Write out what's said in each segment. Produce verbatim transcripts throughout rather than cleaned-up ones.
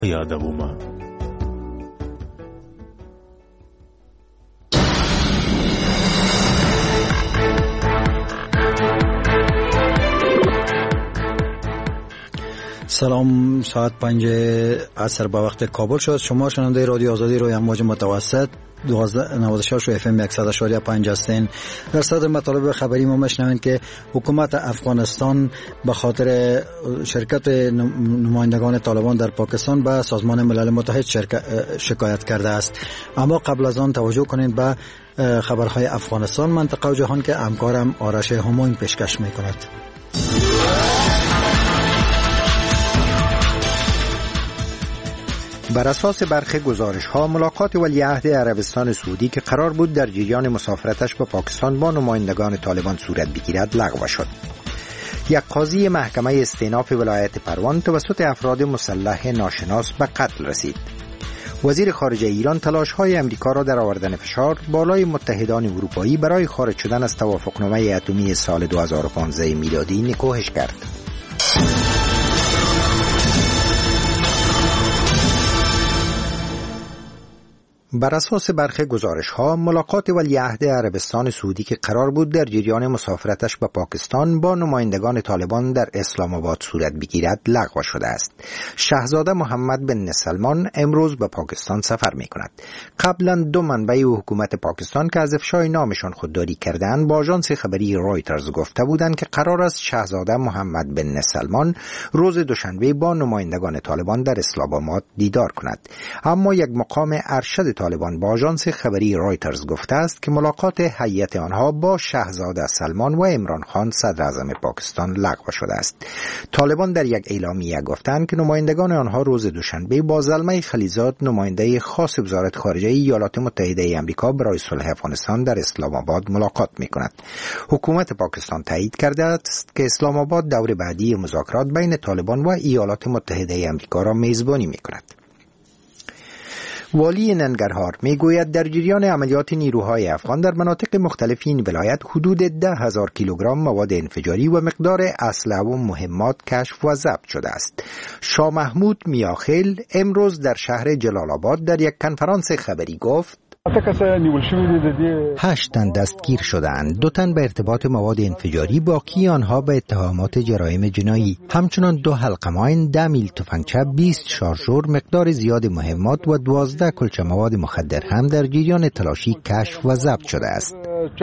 یادمومه. سلام، ساعت پنج عصر به وقت کابل شد. شما شنونده رادیو آزادی روی امواج متوسط نود و شش اف ام صد و پنج هستین. در صدر مطالب خبری ما میشنوین که حکومت افغانستان به خاطر شرکت نمایندگان طالبان در پاکستان به سازمان ملل متحد شکایت کرده است. اما قبل از آن توجه کنین به خبرهای افغانستان، منطقه و جهان که همکارم آرش همایون پیشکش میکند. بر اساس برخی گزارش‌ها ملاقات ولیعهد عربستان سعودی که قرار بود در جریان مسافرتش به پاکستان با نمایندگان طالبان صورت بگیرد لغو شد. یک قاضی محکمه استئناف ولایت پروان توسط افراد مسلح ناشناس به قتل رسید. وزیر خارجه ایران تلاش‌های امریکا را در آوردن فشار بالای متحدان اروپایی برای خارج شدن از توافقنامه اتمی سال دو هزار و پانزده میلادی نکوهش کرد. بر اساس برخی گزارش‌ها ملاقات ولیعهد عربستان سعودی که قرار بود در جریان مسافرتش به پاکستان با نمایندگان طالبان در اسلام آباد صورت بگیرد لغو شده است. شاهزاده محمد بن سلمان امروز به پاکستان سفر می‌کند. قبلا دو منبع حکومت پاکستان که از افشای نامشان خودداری کردند با آژانس خبری رویترز گفته بودند که قرار است شاهزاده محمد بن سلمان روز دوشنبه با نمایندگان طالبان در اسلام آباد دیدار کند. اما یک مقام ارشد طالبان با آژانس خبری رویترز گفته است که ملاقات هیئت آنها با شاهزاده سلمان و عمران خان صدر اعظم پاکستان لغو شده است. طالبان در یک اعلامیه گفتند که نمایندگان آنها روز دوشنبه با زلمه خلیزاد نماینده خاص وزارت خارجه ایالات متحده آمریکا برای صلح افغانستان در اسلام آباد ملاقات می‌کند. حکومت پاکستان تایید کرده است که اسلام آباد دور بعدی مذاکرات بین طالبان و ایالات متحده آمریکا را میزبانی می‌کند. والی ننگرهار میگوید در جریان عملیات نیروهای افغان در مناطق مختلف این ولایت حدود ده هزار کیلوگرم مواد انفجاری و مقدار اسلحه و مهمات کشف و ضبط شده است. شاه محمود میاخیل امروز در شهر جلال آباد در یک کنفرانس خبری گفت هشت تن دستگیر شدند، دو تن به ارتباط مواد انفجاری، باقی آنها به اتهامات جرایم جنایی. همچنان دو حلقه ماین، ده میل تفنگچه، بیست شارژور، مقدار زیاد مهمات و دوازده کلچه مواد مخدر هم در جریان تلاشی کشف و ضبط شده است.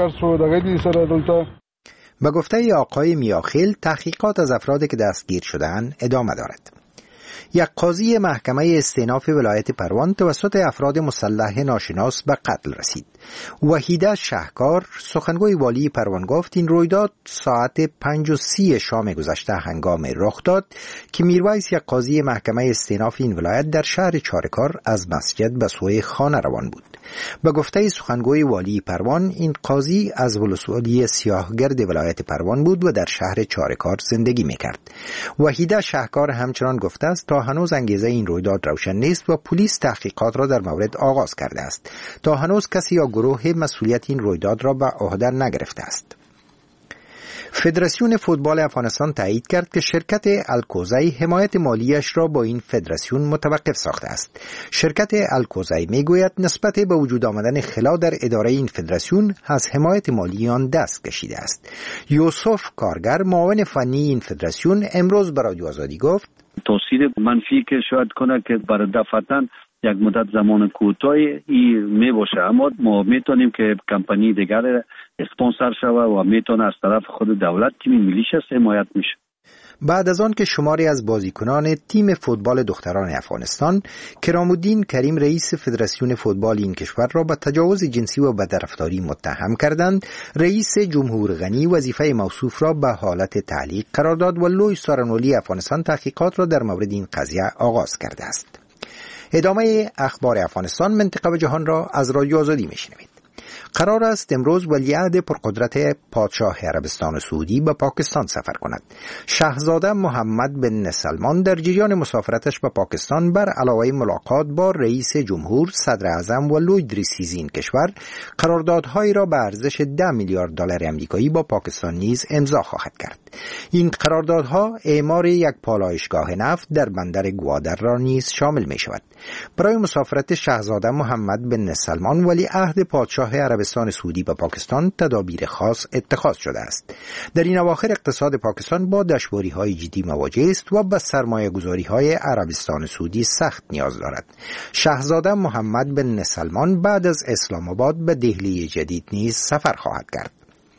به گفته آقای میاخیل تحقیقات از افرادی که دستگیر شدند ادامه دارد. یک قاضی محکمه استئناف ولایت پروان توسط افراد مسلح ناشناس به قتل رسید. وحیده شهکار سخنگوی والی پروان گفت این رویداد ساعت پنج و سی شام گذشته هنگام رخ داد که میرویس یک قاضی محکمه استئناف این ولایت در شهر چارکار از مسجد به سوی خانه روان بود. به گفته سخنگوی والی پروان این قاضی از ولسوالی سیاهگرد ولایت پروان بود و در شهر چارکار زندگی میکرد. وحیده شهکار همچنان گفته است تا هنوز انگیزه این رویداد روشن نیست و پلیس تحقیقات را در مورد آغاز کرده است. تا هنوز کسی یا گروه مسئولیت این رویداد را به عهده نگرفته است. فدراسیون فوتبال افغانستان تایید کرد که شرکت الکوزی حمایت مالیش را با این فدراسیون متوقف ساخته است. شرکت الکوزی میگوید نسبت به وجود آمدن خلا در اداره این فدراسیون از حمایت مالی آن دست کشیده است. یوسف کارگر معاون فنی این فدراسیون امروز به رادیو آزادی گفت تاثیر منفی که شاید کنه که برای دفعتاً یک مدت زمان کوتاهی می باشه، اما ما میتونیم که کمپانی دیگر اسپانسر شوه و میتونه از طرف خود دولت تیم ملیش حمایت میشه. بعد از آن که شماری از بازیکنان تیم فوتبال دختران افغانستان کرامالدین کریم رئیس فدراسیون فوتبال این کشور را به تجاوز جنسی و بدرفتاری متهم کردند، رئیس جمهور غنی وظیفه موصوف را به حالت تعلیق قرار داد و لوی سارنولی افغانستان تحقیقات را در مورد این قضیه آغاز کرده است. ادامه اخبار افغانستان، منطقه و جهان را از رادیو آزادی میشنوید. قرار است امروز ولیعهد پرقدرت پادشاه عربستان سعودی به پاکستان سفر کند. شاهزاده محمد بن سلمان در جریان مسافرتش به پاکستان بر علاوه ملاقات با رئیس جمهور، صدر اعظم و لوید رئیس این کشور، قراردادهایی را به ارزش ده میلیارد دلار آمریکایی با پاکستان نیز امضا خواهد کرد. این قراردادها اعمار یک پالایشگاه نفت در بندر گوادر را نیز شامل می شود. برای مسافرت شاهزاده محمد بن سلمان ولیعهد پادشاه عربستان سعودی به پاکستان تدابیر خاص اتخاذ شده است. در این اواخر اقتصاد پاکستان با دشواری‌های جدی مواجه است و به سرمایه‌گذاری‌های عربستان سعودی سخت نیاز دارد. شاهزاده محمد بن سلمان بعد از اسلام آباد به دهلی جدید نیز سفر خواهد کرد.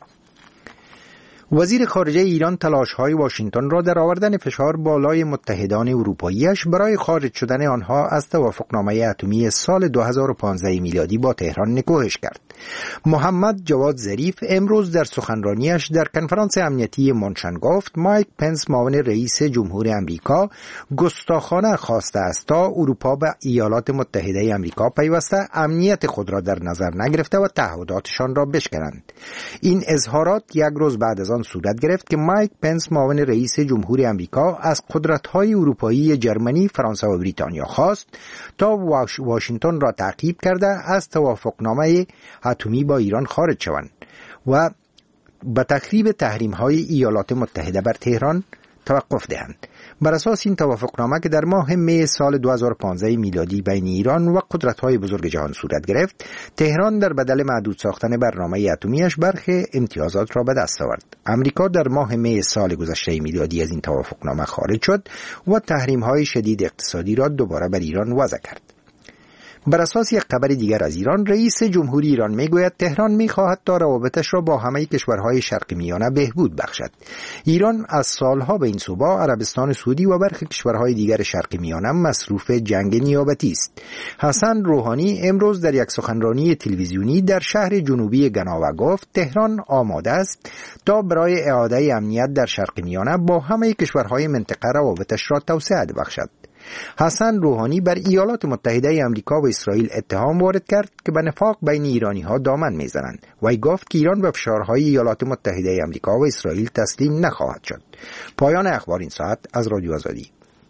وزیر خارجه ایران تلاش‌های واشنگتن را در آوردن فشار بالای متحدان اروپایی‌اش برای خارج شدن آنها از توافقنامه اتمی سال دو هزار و پانزده میلادی با تهران نکوهش کرد. محمد جواد ظریف امروز در سخنرانیش در کنفرانس امنیتی مونشن گفت مایک پنس معاون رئیس جمهور آمریکا گستاخانه خواسته است تا اروپا به ایالات متحده آمریکا پیوسته امنیت خود را در نظر نگرفته و تعهداتشان را بشکنند. این اظهارات یک روز بعد از آن صورت گرفت که مایک پنس معاون رئیس جمهور آمریکا از قدرت‌های اروپایی جرمنی، فرانسه و بریتانیا خواست تا واش واشنگتن را تعقیب کرده از توافقنامه اتمی با ایران خارج شوند و به تخریب تحریم‌های ایالات متحده بر تهران توقف دهند. بر اساس این توافقنامه که در ماه می سال دو هزار و پانزده میلادی بین ایران و قدرت‌های بزرگ جهان صورت گرفت، تهران در بدل محدود ساختن برنامه اتمیش برخی امتیازات را به دست آورد. امریکا در ماه می سال گذشته میلادی از این توافقنامه خارج شد و تحریم‌های شدید اقتصادی را دوباره بر ایران وضع کرد. بر اساس یک خبر دیگر از ایران، رئیس جمهوری ایران میگوید تهران میخواهد تا روابطش را با همه کشورهای شرق میانه بهبود بخشد. ایران از سالها به این صوبا، عربستان سعودی و برخی کشورهای دیگر شرق میانه مصروف جنگ نیابتی است. حسن روحانی امروز در یک سخنرانی تلویزیونی در شهر جنوبی گناوه گفت تهران آماده است تا برای اعاده امنیت در شرق میانه با همه کشورهای منطقه روابطش را توسعه بخشد. حسن روحانی بر ایالات متحده آمریکا و اسرائیل اتهام وارد کرد که به نفاق بین ایرانی ها دامن میزنند. وی گفت که ایران به فشارهای ایالات متحده آمریکا و اسرائیل تسلیم نخواهد شد. پایان اخبار این ساعت از رادیو آزادی.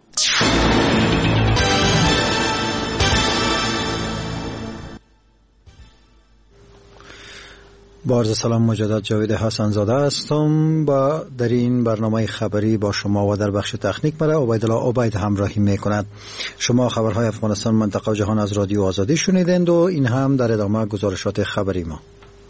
با عرض سلام مجدد جاوید حسن زاده هستم. با در این برنامه خبری با شما و در بخش تکنیک مرا عبیدالله عبید همراهی میکند. شما خبرهای افغانستان، منطقه و جهان از رادیو آزادی شنیدند و این هم در ادامه گزارشات خبری ما.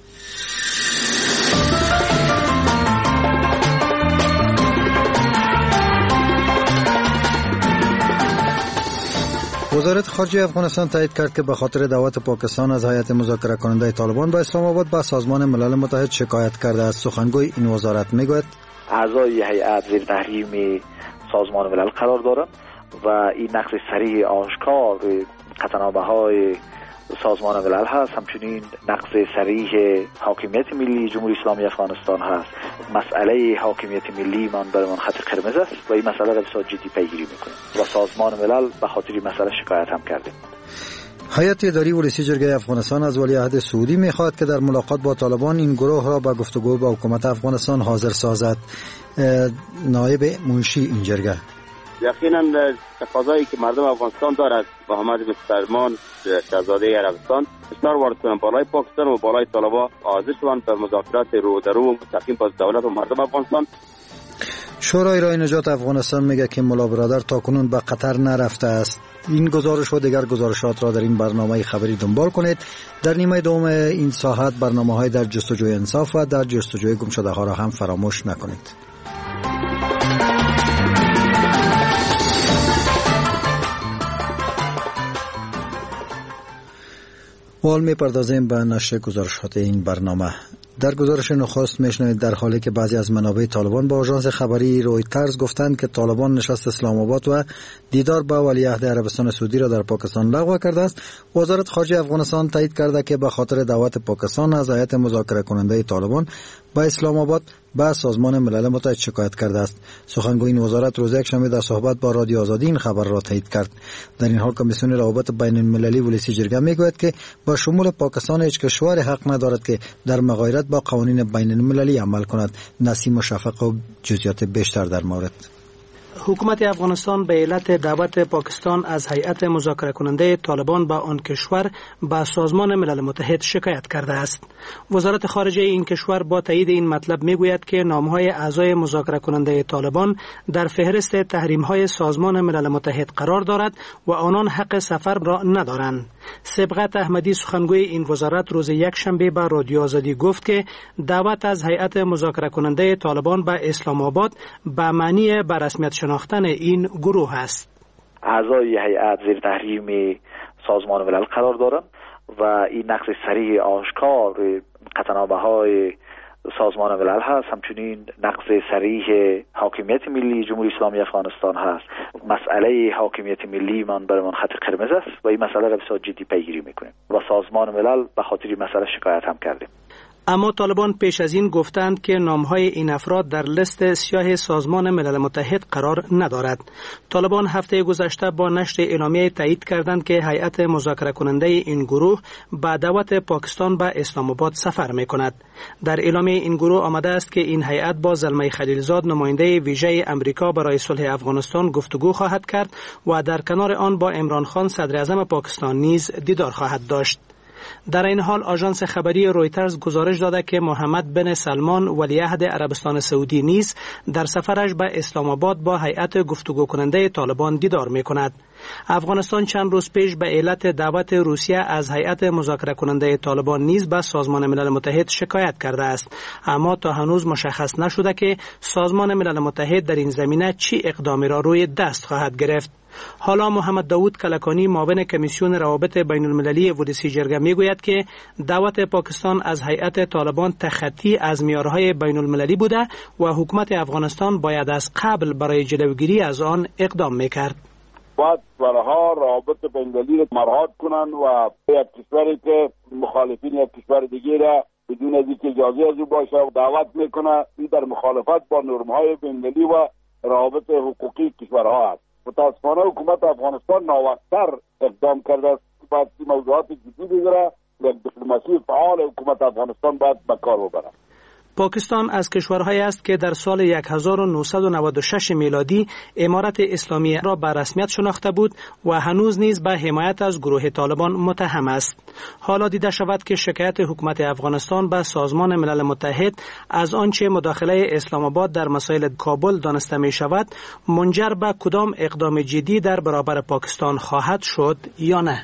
وزارت خارجه افغانستان تایید کرد که به خاطر دعوت پاکستان از هیئت مذاکره کننده طالبان به اسلام آباد به سازمان ملل متحد شکایت کرده است. سخنگوی این وزارت میگوید اعضای هیئت زیر تحریم سازمان ملل قرار دارند و این نقض صریح آشکار قطعنامه‌های سازمان ملل هست، همچنین نقض صریح حاکمیت ملی جمهوری اسلامی افغانستان هست. مسئله حاکمیت ملی من برای من خط قرمز است و این مسئله را بسیار جدی پیگیری میکنیم و سازمان ملل به خاطر این مسئله شکایت هم کردیم. هیئت اداری ولسی جرگه افغانستان از ولیعهد سعودی میخواهد که در ملاقات با طالبان این گروه را به گفتگو با حکومت افغانستان حاضر سازد. نایب منشی این جرگه: یقینا تقاضایی که مردم افغانستان دارد با محمد بن سلمان شاهزاده عربستان فشار وارد کنند بالای پاکستان و بالای طالبان حاضر شوند به مذاکرات رو در رو مستقیم با دولت و مردم افغانستان. شورای رای نجات افغانستان میگه که ملا برادر تاکنون به قطر نرفته است. این گزارش و دیگر گزارشات را در این برنامه خبری دنبال کنید. در نیمه دوم این ساعت برنامه‌های در جستجوی انصاف و در جستجوی گمشده ها را هم فراموش نکنید. حال می‌پردازیم به نشر گزارشات این برنامه. در گزارش نخست میشنوید در حالی که بعضی از منابع طالبان با آژانس خبری رویترز گفتند که طالبان نشست اسلام آباد و دیدار با ولیعهد عربستان سعودی را در پاکستان لغو کرده است. وزارت خارجه افغانستان تایید کرده که به خاطر دعوت پاکستان از هیئت مذاکره کننده طالبان به اسلام آباد به سازمان ملل متحد شکایت کرده است. سخنگوی این وزارت روز یکشنبه در صحبت با رادیو آزادی این خبر را تایید کرد. در این حال کمیسیون روابط بین المللی ولسی جرگه میگوید که با شمول پاکستان هیچ کشور حق ندارد که در مغایرت با قوانین بین المللی عمل کند. نسیم مشفق و جزئیات بیشتر در مورد. حکومت افغانستان به علت دعوت پاکستان از هیئت مذاکره کننده طالبان با آن کشور به سازمان ملل متحد شکایت کرده است. وزارت خارجه این کشور با تایید این مطلب میگوید که نامهای اعضای مذاکره کننده طالبان در فهرست تحریم‌های سازمان ملل متحد قرار دارد و آنان حق سفر را ندارند. سبقت احمدی سخنگوی این وزارت روز یکشنبه به رادیو آزادی گفت که دعوت از هیئت مذاکره کننده طالبان به اسلام آباد به معنی به رسمیت شناختن این گروه است. اعضای هیئت زیر تحریم سازمان ملل قرار دارند و این نقض صریح آشکار قطعنامه‌های سازمان ملل هست، همچنین نقض صریح حاکمیت ملی جمهوری اسلامی افغانستان هست. مسئله حاکمیت ملی من برای من خط قرمز است و این مسئله را بسیار جدی پیگیری میکنیم و سازمان ملل به خاطر این مسئله شکایت هم کردیم. اما طالبان پیش از این گفتند که نامهای این افراد در لیست سیاه سازمان ملل متحد قرار ندارد. طالبان هفته گذشته با نشر اعلامیه تایید کردند که هیئت مذاکره کننده این گروه با دعوت پاکستان به اسلام آباد سفر می کند. در اعلامیه این گروه آمده است که این هیئت با زلمه خلیلزاد نماینده ویژه امریکا برای صلح افغانستان گفتگو خواهد کرد و در کنار آن با عمران خان صدر اعظم پاکستان نیز دیدار خواهد داشت. در این حال آژانس خبری رویترز گزارش داده که محمد بن سلمان ولیعهد عربستان سعودی نیز در سفرش به اسلام آباد با هیئت گفتگو کننده طالبان دیدار می کند. افغانستان چند روز پیش به علت دعوت روسیه از هیئت مذاکره کننده طالبان نیز به سازمان ملل متحد شکایت کرده است، اما تا هنوز مشخص نشده که سازمان ملل متحد در این زمینه چی اقدامی را روی دست خواهد گرفت. حالا محمد داوود کلکانی معاون کمیسیون روابط بین المللی ولسی جرگه میگوید که دعوت پاکستان از هیئت طالبان تخطی از معیارهای بین المللی بوده و حکومت افغانستان باید از قبل برای جلوگیری از آن اقدام میکرد. باید کشورها روابط بین المللی را مراعات کنند و یک کشوری که مخالفین یک کشور دیگه را بدون از اینکه اجازه از او باشه دعوت میکنه، این در مخالفت با نرم‌های بین المللی و روابط حقوقی کشورها است. متاسفانه حکومت افغانستان ناوقت‌تر اقدام کرده است. باید این موضوعات جدی بگیره و دیپلماسی فعال حکومت افغانستان باید به کار ببره. پاکستان از کشورهایی است که در سال هزار و نهصد و نود و شش میلادی امارت اسلامی را به رسمیت شناخته بود و هنوز نیز به حمایت از گروه طالبان متهم است. حالا دیده شود که شکایت حکومت افغانستان به سازمان ملل متحد از آنچه مداخله اسلام آباد در مسائل کابل دانسته می شود منجر به کدام اقدام جدی در برابر پاکستان خواهد شد یا نه.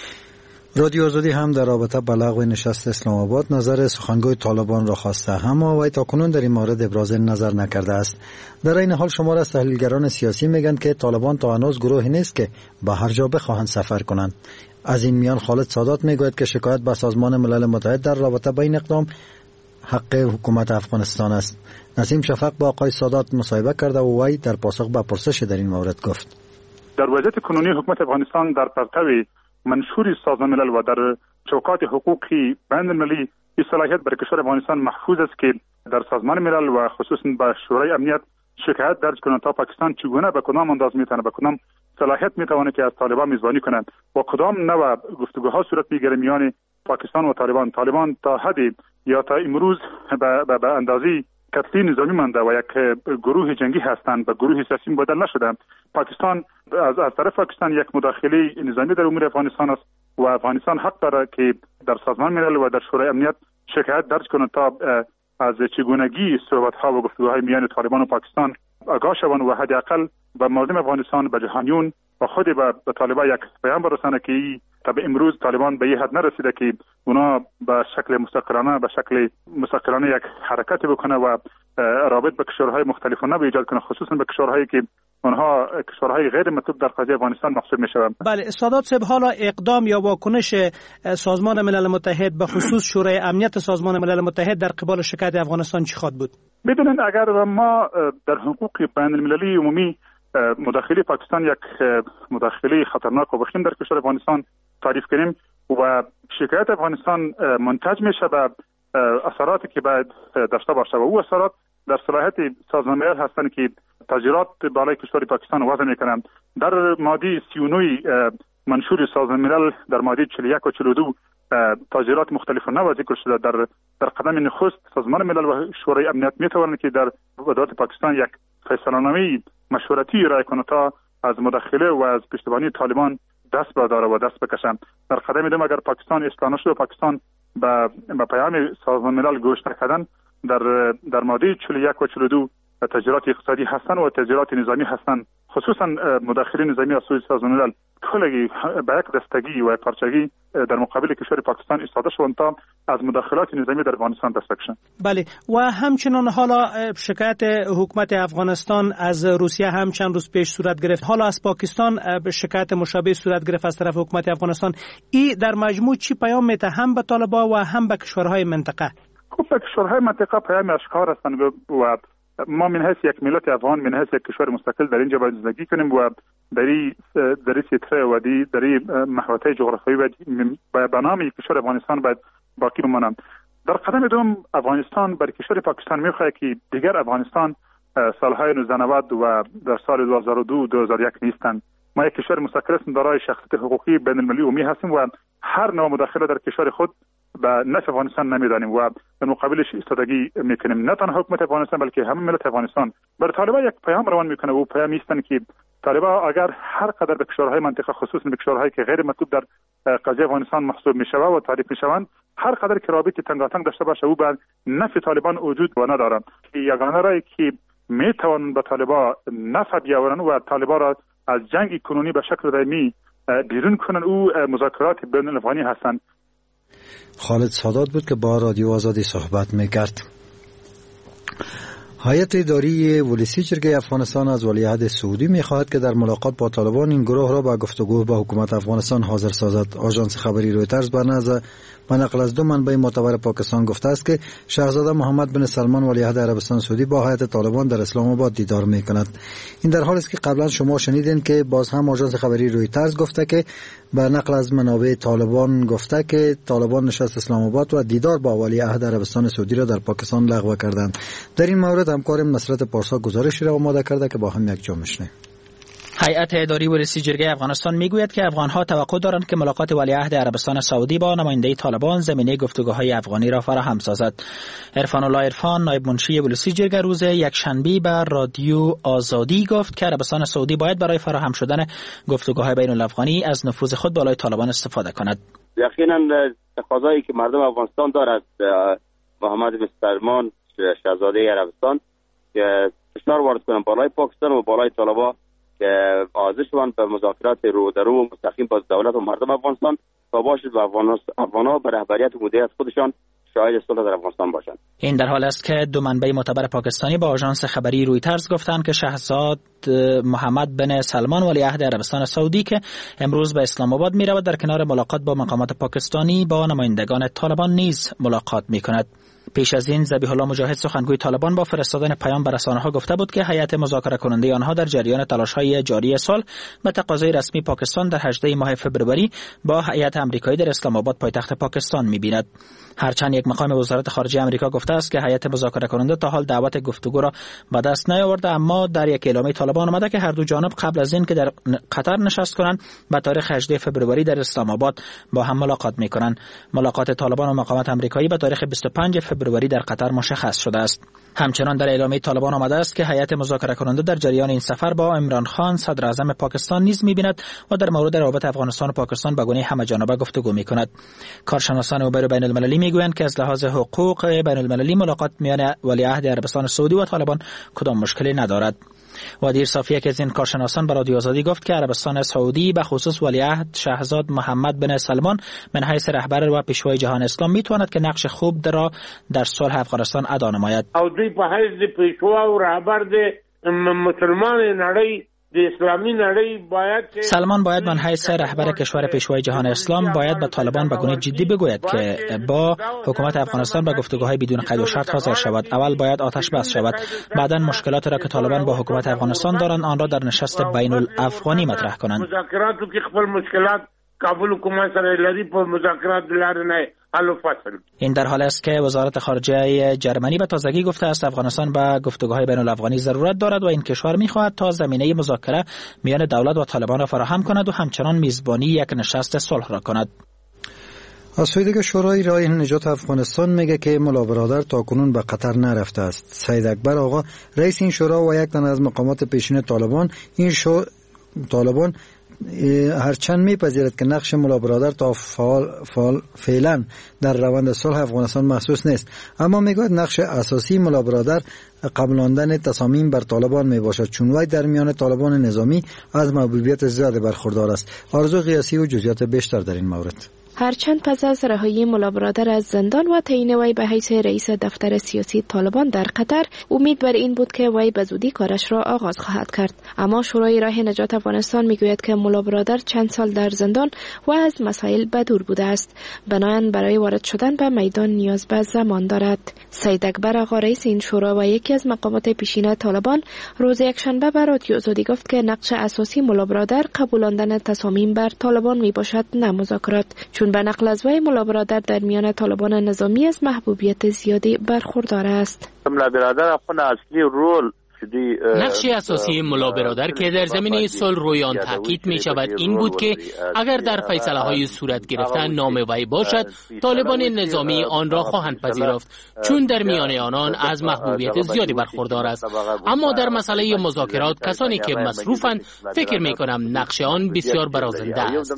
رادیو آزادی هم در رابطه با لغو نشست اسلام آباد نظر سخنگوی طالبان را خواسته، اما وی تاکنون در این مورد ابراز نظر نکرده است. در این حال شمار از تحلیلگران سیاسی میگن که طالبان تا هنوز گروهی نیست که به هر جا بخواهند سفر کنند. از این میان خالد سادات میگوید که شکایت به سازمان ملل متحد در رابطه با این اقدام حق حکومت افغانستان است. نسیم شفق با آقای سادات مصاحبه کرده و وی در پاسخ به پرسش در این مورد گفت: در وضعیت کنونی حکومت افغانستان در پرتو منشور سازمان ملل و در چوکات حقوقی بین المللی این صلاحیت برای کشور افغانستان محفوظ است که در سازمان ملل و خصوصا به شورای امنیت شکایت درج کنند تا پاکستان چگونه به کدام انداز میتونه به کدام صلاحیت میتونه که از طالبان میزبانی کنند و کدام نوع گفتگوها صورت میگیره میان پاکستان و طالبان. طالبان تا حدی یا تا امروز به به اندازی کتلی نظامی مانده و یک گروه جنگی هستند، به گروه سیاسی بدل نشدند. پاکستان از از طرف پاکستان یک مداخله نظامی در امور افغانستان است و افغانستان حق دارد که در سازمان ملل و در شورای امنیت شکایت درج کند تا از چگونگی صحبت‌ها و گفتگوهای میان طالبان و پاکستان آگاه شوند و حداقل به مردم افغانستان به جهانیون و خود به طالبان یک پیام برسانه که تا به امروز طالبان به یه حد نرسیده که اونا به شکل مستقلانه به شکل مستقلانه یک حرکت بکنه و رابط به کشورهای مختلف نه ایجاد کنه، خصوصا به کشورهایی که اونها کشورهای غیر مطلوب در قضیه افغانستان محسوب میشوند. بله سادات صاحب، حالا اقدام یا واکنش سازمان ملل متحد به خصوص شورای امنیت سازمان ملل متحد در قبال شکایت افغانستان چی خواهد بود؟ بدونید اگر ما در حقوق بین المللی عمومی مداخله پاکستان یک مداخله خطرناک و وخیم در کشور افغانستان تعریف کنیم و شکایت افغانستان منتج میشه به اثراتی که باید داشته باشه و او اثرات در صلاحیت سازمان ملل هستند که تاجرات بالای کشور پاکستان وضع میکنند. در ماده سی و نه منشور سازمان ملل در ماده چهل و یک و چهل و دو تاجرات مختلف نوع ذکر شده. در در قدم نخست سازمان ملل و شورای امنیت میتوانند که در وزارت پاکستان یک فیصله‌نامه مشورتی ارائه کنند تا از مداخله و از پشتیبانی طالبان دست برداره و دست بکشند. در قدم دوم اگر پاکستان اصلاح نشد و پاکستان به به پیام سازمان ملل گوش نکردن، در در ماده چهل و یک و چهل و دو تاجرات اقتصادی هستند و تاجرات نظامی هستند، خصوصا مداخله نظامی از سوی سازمان ملل کلگی به یک دستگی و پارچگی در مقابل کشور پاکستان ایستاده شوند تا از مداخلات نظامی در افغانستان دست بکشند. بله، و همچنان حالا شکایت حکومت افغانستان از روسیه هم چند روز پیش صورت گرفت. حالا از پاکستان شکایت مشابه صورت گرفت از طرف حکومت افغانستان. این در مجموع چی پیام میده هم به طالبان و هم به کشورهای منطقه؟ خب به کشورهای منطقه پیام اشکار هستند و ما من حیث یک ملت افغان، من حیث یک کشور مستقل در اینجا باید زندگی کنیم و در این در این سطح و در این محوطه جغرافیایی و به نام کشور افغانستان باید باقی بمانم. در قدم دوم افغانستان برای کشور پاکستان میخواهد که دیگر افغانستان سالهای نوزده نود و در سال دو هزار و دو دو هزار و یک نیستند. ما یک کشور مستقل هستیم دارای شخصیت حقوقی بین المللی عمومی هستیم و هر نوع مداخله در کشور خود به نفع افغانستان نمیدانیم و در مقابلش ایستادگی میکنیم. نه تنها حکومت افغانستان بلکه همه ملت افغانستان. برای طالبان یک پیام روان میکنه و پیام ایستن که طالبان اگر هر قدر به کشورهای منطقه خصوصا به کشورهایی که غیر مطلوب در قضیه افغانستان محسوب میشوند و تعریف میشوند، هر قدر که رابطه تنگاتنگ داشته باشه او بر نفع طالبان وجود و ندارد. یگانه راهی که میتوان به طالبان نفع بیاورند و طالبان را از جنگ کنونی به شکل دائمی بیرون کنند او مذاکرات بین الافغانی هستند. خالد سادات بود که با رادیو آزادی صحبت میکرد. هیئت اداری ولسی جرگه افغانستان از ولیعهد سعودی میخواهد که در ملاقات با طالبان این گروه را با گفتگو با حکومت افغانستان حاضر سازد. آژانس خبری رویترز بر نقل از دو منبع معتبر پاکستان گفته است که شاهزاده محمد بن سلمان ولیعهد عربستان سعودی با هیئت طالبان در اسلام آباد دیدار میکند. این در حالی است که قبلا شما شنیدین که باز هم آژانس خبری رویترز گفته که بر نقل از منابع طالبان گفته که طالبان نشست اسلام آباد و دیدار با ولیعهد عربستان سعودی را در پاکستان لغو کردند. در این مورد همکارم نصرت پارسا گزارشی را آماده کرده که با هم یک جا میشنویم. هیئت اداری ولسی جرگه افغانستان میگوید که افغانها توقع دارند که ملاقات ولیعهد عربستان سعودی با نماینده طالبان زمینه گفتگوهای افغانی را فراهم سازد. عرفان الله عرفان نایب منشی ولسی جرگه روز یکشنبه بر رادیو آزادی گفت که عربستان سعودی باید برای فراهم شدن گفتگوهای بین الافغانی از نفوذ خود بالای طالبان استفاده کند. یقینا تقاضایی که مردم افغانستان دارد محمد بن سلمان شاهزاده عربستان که فشار وارد کنند بالای پاکستان و بالای طالبان که حاضر شوند به مذاکرات رو در رو مستقیم با دولت و مردم افغانستان تا باشد و افغان‌ها به رهبریت و مدیریت خودشان شاهد صلح در افغانستان باشند. این در حال است که دو منبع معتبر پاکستانی با آژانس خبری رویترز گفتند که شاهزاده محمد بن سلمان ولیعهد عربستان سعودی که امروز به اسلام آباد می‌رود در کنار ملاقات با مقامات پاکستانی با نمایندگان طالبان نیز ملاقات می‌کند. پیش از این ذبیح الله مجاهد سخنگوی طالبان با فرستادن پیام به رسانه‌ها گفته بود که هیئت مذاکره کننده آنها در جریان تلاش‌های جاری صلح به تقاضای رسمی پاکستان در هجدهم ماه فوریه با هیئت آمریکایی در اسلام آباد پایتخت پاکستان می‌بیند. هرچند یک مقام وزارت خارجه آمریکا گفته است که هیئت مذاکره کننده تا حال دعوت گفتگو را به دست نیاورده، اما در یک اعلامیه طالبان آمده که هر دو جانب قبل از این که در قطر نشست کنند به تاریخ هجدهم فوریه در اسلام آباد با هم ملاقات می‌کنند. ملاقات طالبان و مقامات آمریکایی به تاریخ بیست و پنجم فوریه در قطر مشخص شده است. همچنان در اعلامیه طالبان آمده است که هیئت مذاکره کننده در جریان این سفر با عمران خان صدر اعظم پاکستان نیز می‌بیند و در مورد روابط افغانستان و پاکستان به گونه همه‌جانبه گفتگو می‌کند. کارشناسان امور بین المللی میگویند که از لحاظ حقوق بین المللی ملاقات میان ولیعهد عربستان سعودی و طالبان کدام مشکلی ندارد. ودیر صافی که از این کارشناسان به رادیو آزادی گفت که عربستان سعودی به خصوص ولیعهد شاهزاده محمد بن سلمان من حیث رهبر و پیشوای جهان اسلام میتواند که نقش خوب را در صلح افغانستان ادا نماید. او دوی په حیث پیشوا و رهبر د مسلمان نړۍ د اسلامي نړۍ باید سلمان باید من حیث رهبر کشور پیشوای جهان اسلام باید به طالبان به گونه جدی بگوید که با حکومت افغانستان به گفتگوهای بدون قید و شرط حاضر شود. اول باید آتش بس شود، بعداً مشکلات را که طالبان با حکومت افغانستان دارند آن را در نشست بین الافغانی مطرح کنند. مذاکراتو کې خپل مشکلات کابل حکومت سره لري په مذاکرات لار نه حل و فصل. این در حال است که وزارت خارجه جرمنی به تازگی گفته است افغانستان به گفتگوهای بین الافغانی ضرورت دارد و این کشور می‌خواهد تا زمینه مذاکره میان دولت و طالبان را فراهم کند و همچنان میزبانی یک نشست صلح را کند. از سوی دیگر شورای راه نجات افغانستان میگه که ملا برادر تاکنون به قطر نرفته است. سید اکبر آقا رئیس این شورا و یک تن از مقامات پیشین طالبان این شو طالبان هرچند میپذیرد که نقش ملا برادر تا فعال فعال فعلا در روند صلح افغانستان محسوس نیست، اما میگوید نقش اساسی ملا برادر قبولاندن تصامیم بر طالبان میباشد، چون وی در میان طالبان نظامی از محبوبیت زیاد برخوردار است. آرزو قیاسی و جزئیات بیشتر در این مورد. هرچند پس از رهایی ملا برادر از زندان و تعیین وی به حیث رئیس دفتر سیاسی طالبان در قطر، امید بر این بود که وی به زودی کارش را آغاز خواهد کرد، اما شورای راه نجات افغانستان میگوید که ملا برادر چند سال در زندان و از مسائل بدور بوده است، بنابراین برای وارد شدن به میدان نیاز به زمان دارد. سید اکبر آقا رئیس این شورا و یکی از مقامات پیشین طالبان روز یکشنبه به رادیو آزادی گفت که نقش اساسی ملا برادر قبولاندن تصامیم بر طالبان میباشد نه مذاکرات، چون به نقل از وی ملا برادر در میان طالبان نظامی از محبوبیت زیادی برخوردار است. ملا برادر خپل اصلی رول نقش اساسی ملا برادر که در زمینه صلح رویان تاکید می شود این بود که اگر در فیصله های صورت گرفتن نام وی باشد طالبان نظامی آن را خواهند پذیرفت، چون در میان آنان از محبوبیت زیادی برخوردار است. اما در مسئله مذاکرات کسانی که مصروفند فکر می کنم نقش آن بسیار برازنده است.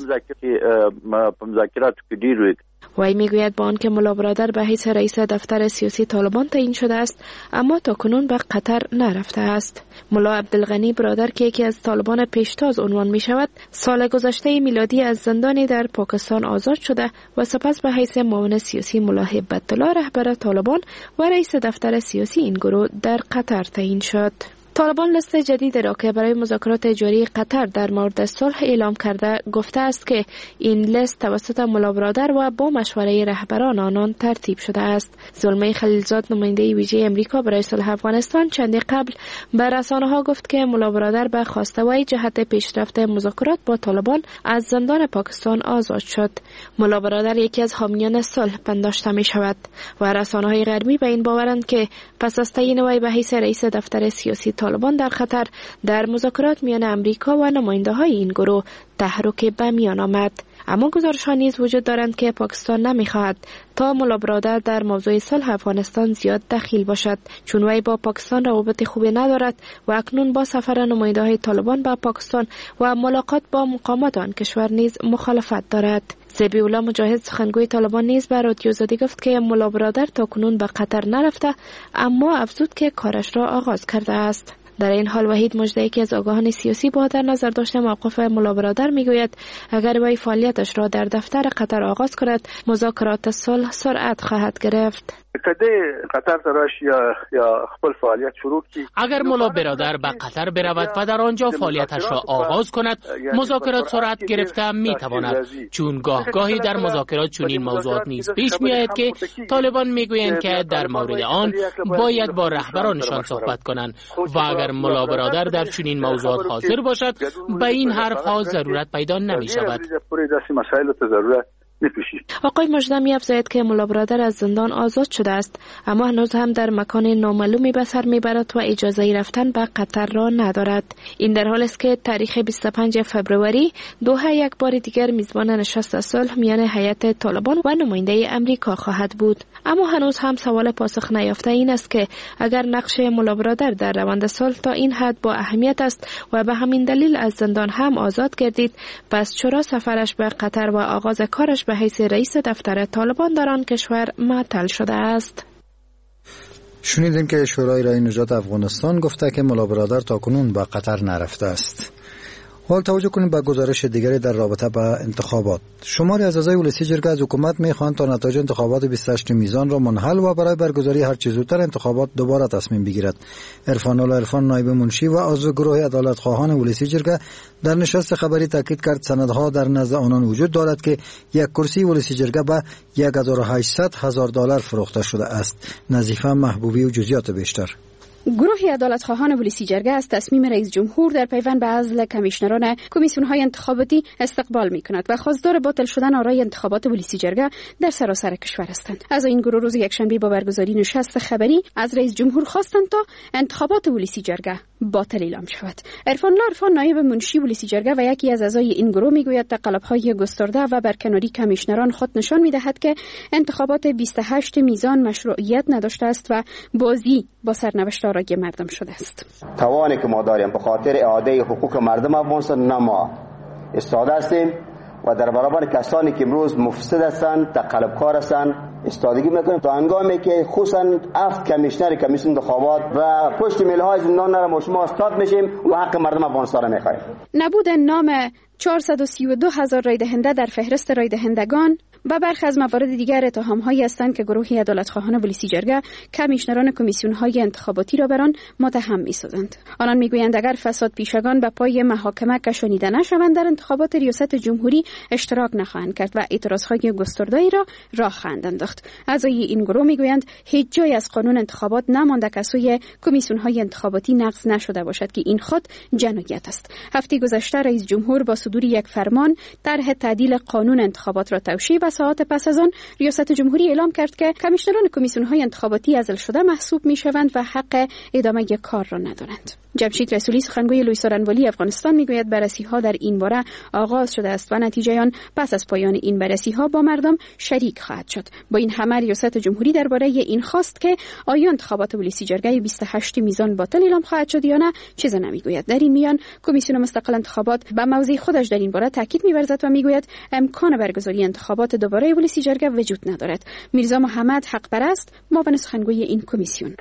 وی میگوید با آنکه ملا برادر به حیث رئیس دفتر سیاسی طالبان تعیین شده است، اما تاکنون به قطر نرفته است. ملا عبدالغنی برادر که یکی از طالبان پیشتاز عنوان می شود، سال گذشته میلادی از زندانی در پاکستان آزاد شده و سپس به حیث معاون سیاسی ملا هیبت الله رهبر طالبان و رئیس دفتر سیاسی این گروه در قطر تعیین شد. طالبان لیست جدید را که برای مذاکرات جاری قطر در مورد صلح اعلام کرده گفته است که این لیست توسط ملا برادر و با مشوره رهبران آنان ترتیب شده است. زلمه خلیلزاد نماینده ویژه امریکا برای صلح افغانستان چندی قبل به رسانه‌ها گفت که ملا برادر به خواسته وی جهت پیشرفت مذاکرات با طالبان از زندان پاکستان آزاد شد. ملا برادر یکی از حامیان صلح پنداشته می شود و رسانه‌های غربی به این باورند که پس از تعیین وی به حیث رئیس دفتر سیاسی طالبان در قطر در مذاکرات میان امریکا و نماینده های این گروه تحرک به میان آمد. اما گزارش ها نیز وجود دارند که پاکستان نمیخواهد تا ملا برادر در موضوع صلح افغانستان زیاد دخیل باشد، چون وی با پاکستان روابط خوبی ندارد و اکنون با سفر نماینده های طالبان به پاکستان و ملاقات با مقامات آن کشور نیز مخالفت دارد. زبی الله مجاهد سخنگوی طالبان نیز به رادیو آزادی گفت که ملا برادر تاکنون به قطر نرفته، اما افزود که کارش را آغاز کرده است. در این حال وحید مژده‌ای که از آگاهان سیاسی با در نظر داشته موقف ملا برادر میگوید اگر وی فعالیتش را در دفتر قطر آغاز کند مذاکرات صلح سرعت خواهد گرفت. قطر تراش یا یا خپل فعالیت شروع کی اگر ملا برادر به قطر برود و در آنجا فعالیتش را آغاز کند مذاکرات سرعت گرفته می تواند، چون گاه گاهی در مذاکرات چنین موضوعات نیز پیش می آید که طالبان میگویند که در مورد آن باید با رهبرانشان صحبت کنند و اگر ملا برادر در چنین موضوعات حاضر باشد به این حرف ها ضرورت پیدا نمی شود. آقای مژده می افزاید که ملا برادر از زندان آزاد شده است، اما هنوز هم در مکان نامعلومی به سر می برد و اجازه رفتن به قطر را ندارد. این در حال است که تاریخ بیست و پنجم فوریه دوحه یک بار دیگر میزبان نشست صلح میان هیئت طالبان و نماینده امریکا خواهد بود. اما هنوز هم سوال پاسخ نیافته این است که اگر نقش ملا برادر در روند صلح تا این حد با اهمیت است و به همین دلیل از زندان هم آزاد گردید، پس چرا سفرش به قطر و آغاز کارش به حیث رئیس دفتر طالبان در آن کشور معطل شده است؟ شنیدیم که شورای رای نجات افغانستان گفته که ملا برادر تاکنون به قطر نرفته است. حال توجه کنیم به گزارش دیگری در رابطه با انتخابات. شماری از اعضای ولسی جرگه از حکومت میخواهند تا نتایج انتخابات بیست و هشت میزان را منحل و برای برگزاری هر چه زودتر انتخابات دوباره تصمیم بگیرد. عرفان الله عرفان نایب منشی و عضو گروه عدالت خواهان ولسی جرگه در نشست خبری تاکید کرد سندها در نزد آنان وجود دارد که یک کرسی ولسی جرگه به یک هزار و هشتصد هزار دلار فروخته شده است. نظیفه محبوبی و جزئیات بیشتر. گروه عدالتخواهان ولسی جرگه از تصمیم رئیس جمهور در پیوند به عزل کمیشنران کمیسیون‌های انتخاباتی استقبال می‌کند و خواستار باطل شدن آرای انتخابات ولسی جرگه در سراسر کشور هستند. از این گروه روز یکشنبه با برگزاری نشست خبری از رئیس جمهور خواستند تا انتخابات ولسی جرگه باطل اعلام شود. عرفان الله عرفان نایب منشی ولسی جرگه و یکی از اعضای این گروه میگوید تقلب‌های گسترده و برکناری کمیشنران خود نشان می‌دهد که انتخابات بیست و هشت میزان مشروعیت نداشته است و بازی با سرنوشت آرای مردم شده است. توانی که ما داریم به خاطر اعاده حقوق مردم افغانستان نه ما استاده هستیم و در برابر کسانی که امروز مفسد هستند، تقلبکار هستند استادگی میکنیم تا هنگامی که خصوصا هفت کمیشنر کمیسیون انتخابات و پشت میلهای زندان را ما شما استاد میشیم و حق مردم افغانستان را میخواهیم. نبود نام چهارصد و سی و دو هزار رای دهنده در فهرست رای دهندگان و برخی از موارد دیگر اتهام‌هایی هستند که گروه عدالتخواهان ولسی جرگه کمیشنران کمیسیون‌های انتخاباتی را بر آن متهم می‌سازند. آنان می‌گویند اگر فساد پیشگان به پای محاکمه کشانیده نشوند در انتخابات ریاست جمهوری اشتراک نخواهند کرد و اعتراض‌های گسترده‌ای را راه خواهند انداخت. اعضای این گروه می‌گویند هیچ جای از قانون انتخابات نمانده که سوی کمیسیون‌های انتخاباتی نقض نشده باشد که این خود جنایت است. هفته گذشته رئیس جمهور با صدور یک فرمان طرح تعدیل قانون انتخابات را توشیح و ساعات پس از آن ریاست جمهوری اعلام کرد که کمیشنران کمیسیون‌های انتخاباتی عزل شده محسوب می‌شوند و حق ادامه کار را ندارند. جمشید رسولی سخنگوی لوی سارنوالی افغانستان میگوید بررسی‌ها در این باره آغاز شده است و نتیجه آن پس از پایان این بررسی‌ها با مردم شریک خواهد شد. با این همه ریاست جمهوری درباره این خواست که آیا انتخابات ولسی جرگه بیست و هشت میزان باطل اعلام خواهد شد یا نه چیزی نمیگوید. در این میان کمیسیون مستقل انتخابات به موضع خودش در این باره تاکید می‌ورزد و میگوید امکان برگزاری انتخابات دوباره ولسی جرگه وجود ندارد. میرزا محمد حق پرست معاون سخنگوی این کمیسیون: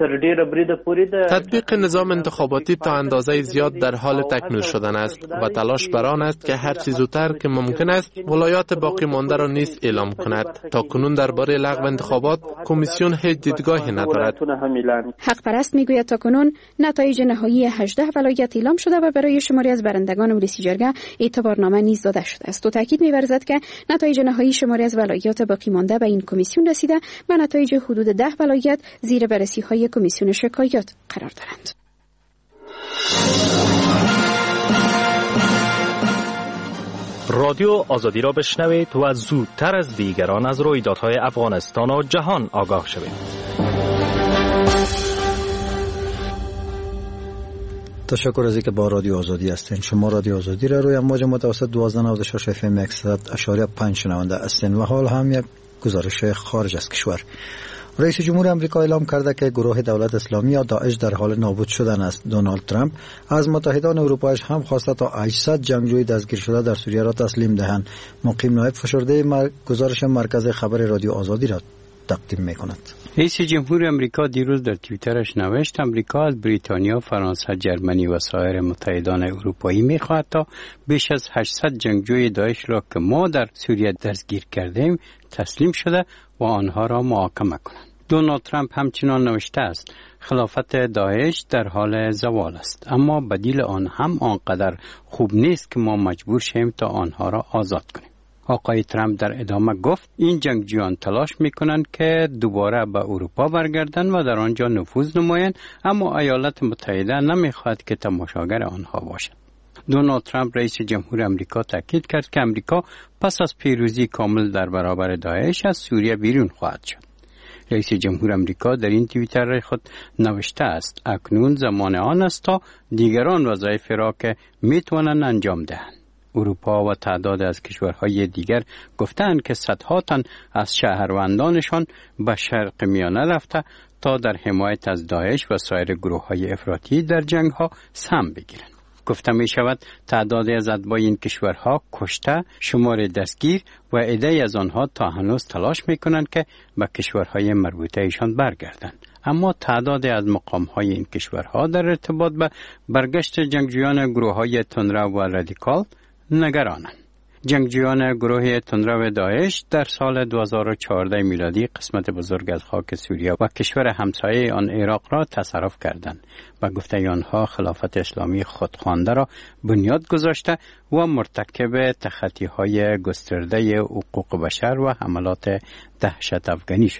تطبیق نظام انتخاباتی تا اندازه زیاد در حال تکمیل شدن است و تلاش بر آن است که هر چه زودتر که ممکن است ولایات باقی مانده را نیز اعلام کند. تا کنون درباره لغو انتخابات کمیسیون هیچ دیدگاهی ندارد. حق پرست میگوید تا کنون نتایج نهایی هجده ولایت اعلام شده و برای شماری از برندگان ولسی جرگه اعتبارنامه نیز داده شده است. تو تاکید می‌ورزد که نتایج نهایی شماری از ولایات باقی مانده به این کمیسیون رسیده و نتایج حدود ده ولایت زیر بررسی‌های کمیسیون شکایات قرار دارند. رادیو آزادی را بشنوید و زودتر از دیگران از رویدادهای افغانستان و جهان آگاه شوید. تشکر از اینکه با رادیو آزادی هستین. شما رادیو آزادی را روی امواج متوسط دوازده نود و شش اف ام صد و پنج شنونده هستین و حال هم یک گزارش خارج از کشور. رئیس جمهور آمریکا اعلام کرده که گروه دولت اسلامی یا داعش در حال نابود شدن است. دونالد ترامپ از متحدان اروپایش هم خواسته تا هشتصد جنگجوی دستگیر شده در سوریه را تسلیم دهند. مقیم نایب فشرده مر... گزارش مرکز خبر رادیو آزادی را تقدیم می‌کند. رئیس جمهور آمریکا دیروز در توییترش نوشت آمریکا از بریتانیا، فرانسه، جرمنی و سایر متحدان اروپایی می‌خواهد تا بیش از هشتصد جنگجوی داعش را که ما در سوریه دستگیر کردیم تسلیم شده و آنها را محاکمه کنند. دونالد ترامپ همچنان نوشته است خلافت داعش در حال زوال است، اما بدیل آن هم آنقدر خوب نیست که ما مجبور شیم تا آنها را آزاد کنیم. آقای ترامپ در ادامه گفت این جنگجویان تلاش میکنند که دوباره به اروپا برگردند و در آنجا نفوذ نمایند، اما ایالات متحده نمیخواهد که تماشاگر آنها باشد. دونالد ترامپ رئیس جمهور آمریکا تاکید کرد که آمریکا پس از پیروزی کامل در برابر داعش از سوریه بیرون خواهد شد. رئیس جمهور آمریکا در این توییتر خود نوشته است اکنون زمان آن است تا دیگران وظایف را که میتوانند انجام دهند. اروپا و تعداد از کشورهای دیگر گفتند که صدها تن از شهروندانشان به شرق میانه رفته تا در حمایت از داعش و سایر گروه‌های افراطی در جنگ‌ها سهم بگیرند. گفته می شود تعداد از اتباع این کشورها کشته، شمار دستگیر و عده‌ای از آنها تا هنوز تلاش می کنند که به کشورهای مربوطه ایشان برگردند. اما تعداد از مقام‌های این کشورها در ارتباط به برگشت جنگجویان گروه‌های تندرو و رادیکال نگرانند. جنگجویان گروه تندرو داعش در سال دو هزار و چهارده میلادی قسمت بزرگ از خاک سوریه و کشور همسایه آن عراق را تصرف کردند و گفته آنها خلافت اسلامی خودخوانده را بنیاد گذاشته و مرتکب تخطی‌های گسترده حقوق بشر و حملات دهشت افغانی شدند.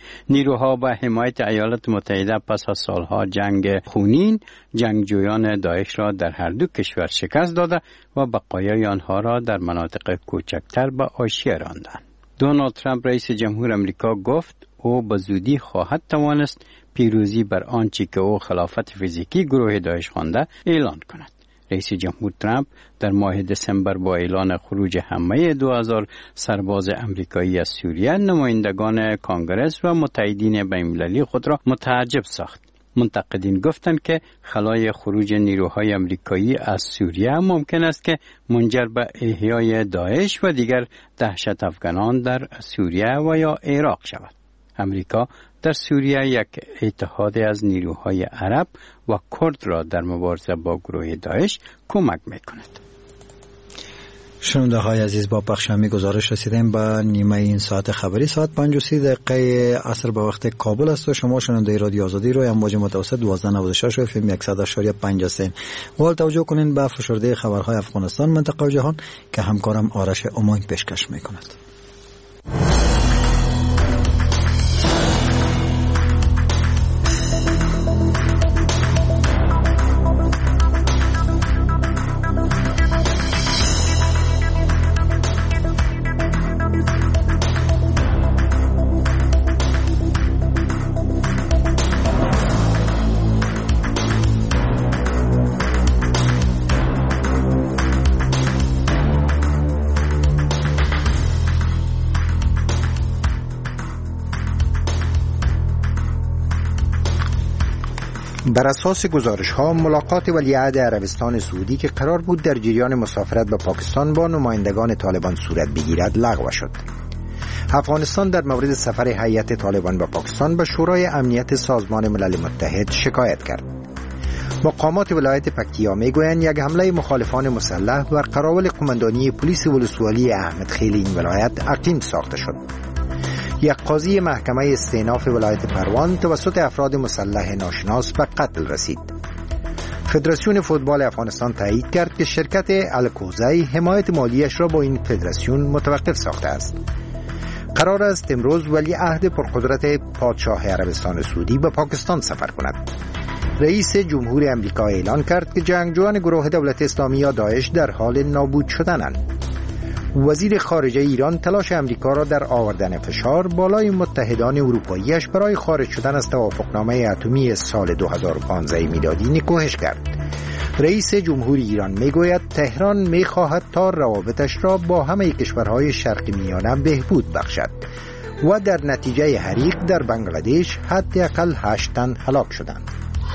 نیروها با حمایت ایالات متحده پس از سالها جنگ خونین جنگجویان داعش را در هر دو کشور شکست داده و بقایای آنها را در مناطق کوچکتر به حاشیه راندند. دونالد ترامپ رئیس جمهور آمریکا گفت او به زودی خواهد توانست پیروزی بر آنچه که او خلافت فیزیکی گروه داعش خوانده اعلان کند. رئیس جمهور ترامپ در ماه دسامبر با اعلان خروج همه دو هزار سرباز آمریکایی از سوریه نمایندگان کانگرس و متحدین بین‌المللی خود را متعجب ساخت. منتقدین گفتند که خلای خروج نیروهای آمریکایی از سوریه ممکن است که منجر به احیای داعش و دیگر دهشت افغانان در سوریه و یا عراق شود. امریکا در سوریه یک اتحاد از نیروهای عرب و کرد را در مبارزه با گروه داعش کمک می‌کند. شنونده های عزیز، با پخش همی گزارش رسیدیم به نیمه این ساعت خبری. ساعت پنج و سی دقیقه عصر به وقت کابل است و شما شنونده رادیو آزادی روی امواج متوسط دوازده نود و شش و اف ام صد و شش پنج هستین. و توجه کنین به فشرده خبرهای افغانستان، منطقه و جهان که همکارم آرش امید پیشکش می‌کند. بر اساس گزارش ها ملاقات ولیعهد عربستان سعودی که قرار بود در جریان مسافرت به پاکستان با نمایندگان طالبان صورت بگیرد لغو شد. افغانستان در مورد سفر هیئت طالبان به پاکستان به شورای امنیت سازمان ملل متحد شکایت کرد. مقامات ولایت پکتیا میگویند یک حمله مخالفان مسلح بر قراول قماندانی پلیس ولسوالی احمد خیل این ولایت عقیم ساخته شد. یک قاضی محکمه استئناف ولایت پروان توسط افراد مسلح ناشناس به قتل رسید. فدراسیون فوتبال افغانستان تایید کرد که شرکت الکوزای حمایت مالیش را با این فدراسیون متوقف ساخته است. قرار است امروز ولیعهد پرقدرت پادشاه عربستان سعودی به پاکستان سفر کند. رئیس جمهور آمریکا اعلان کرد که جنگجویان گروه دولت اسلامی یا داعش در حال نابود شدنند. وزیر خارجه ایران تلاش امریکا را در آوردن فشار بالای متحدان اروپاییش برای خارج شدن از توافقنامه اتمی سال دو هزار و پانزده میلادی نکوهش کرد. رئیس جمهور ایران میگوید تهران میخواهد تا روابطش را با همه کشورهای شرق میانه بهبود بخشد و در نتیجه حریق در بنگلادش حداقل هشت تن هلاک شدند.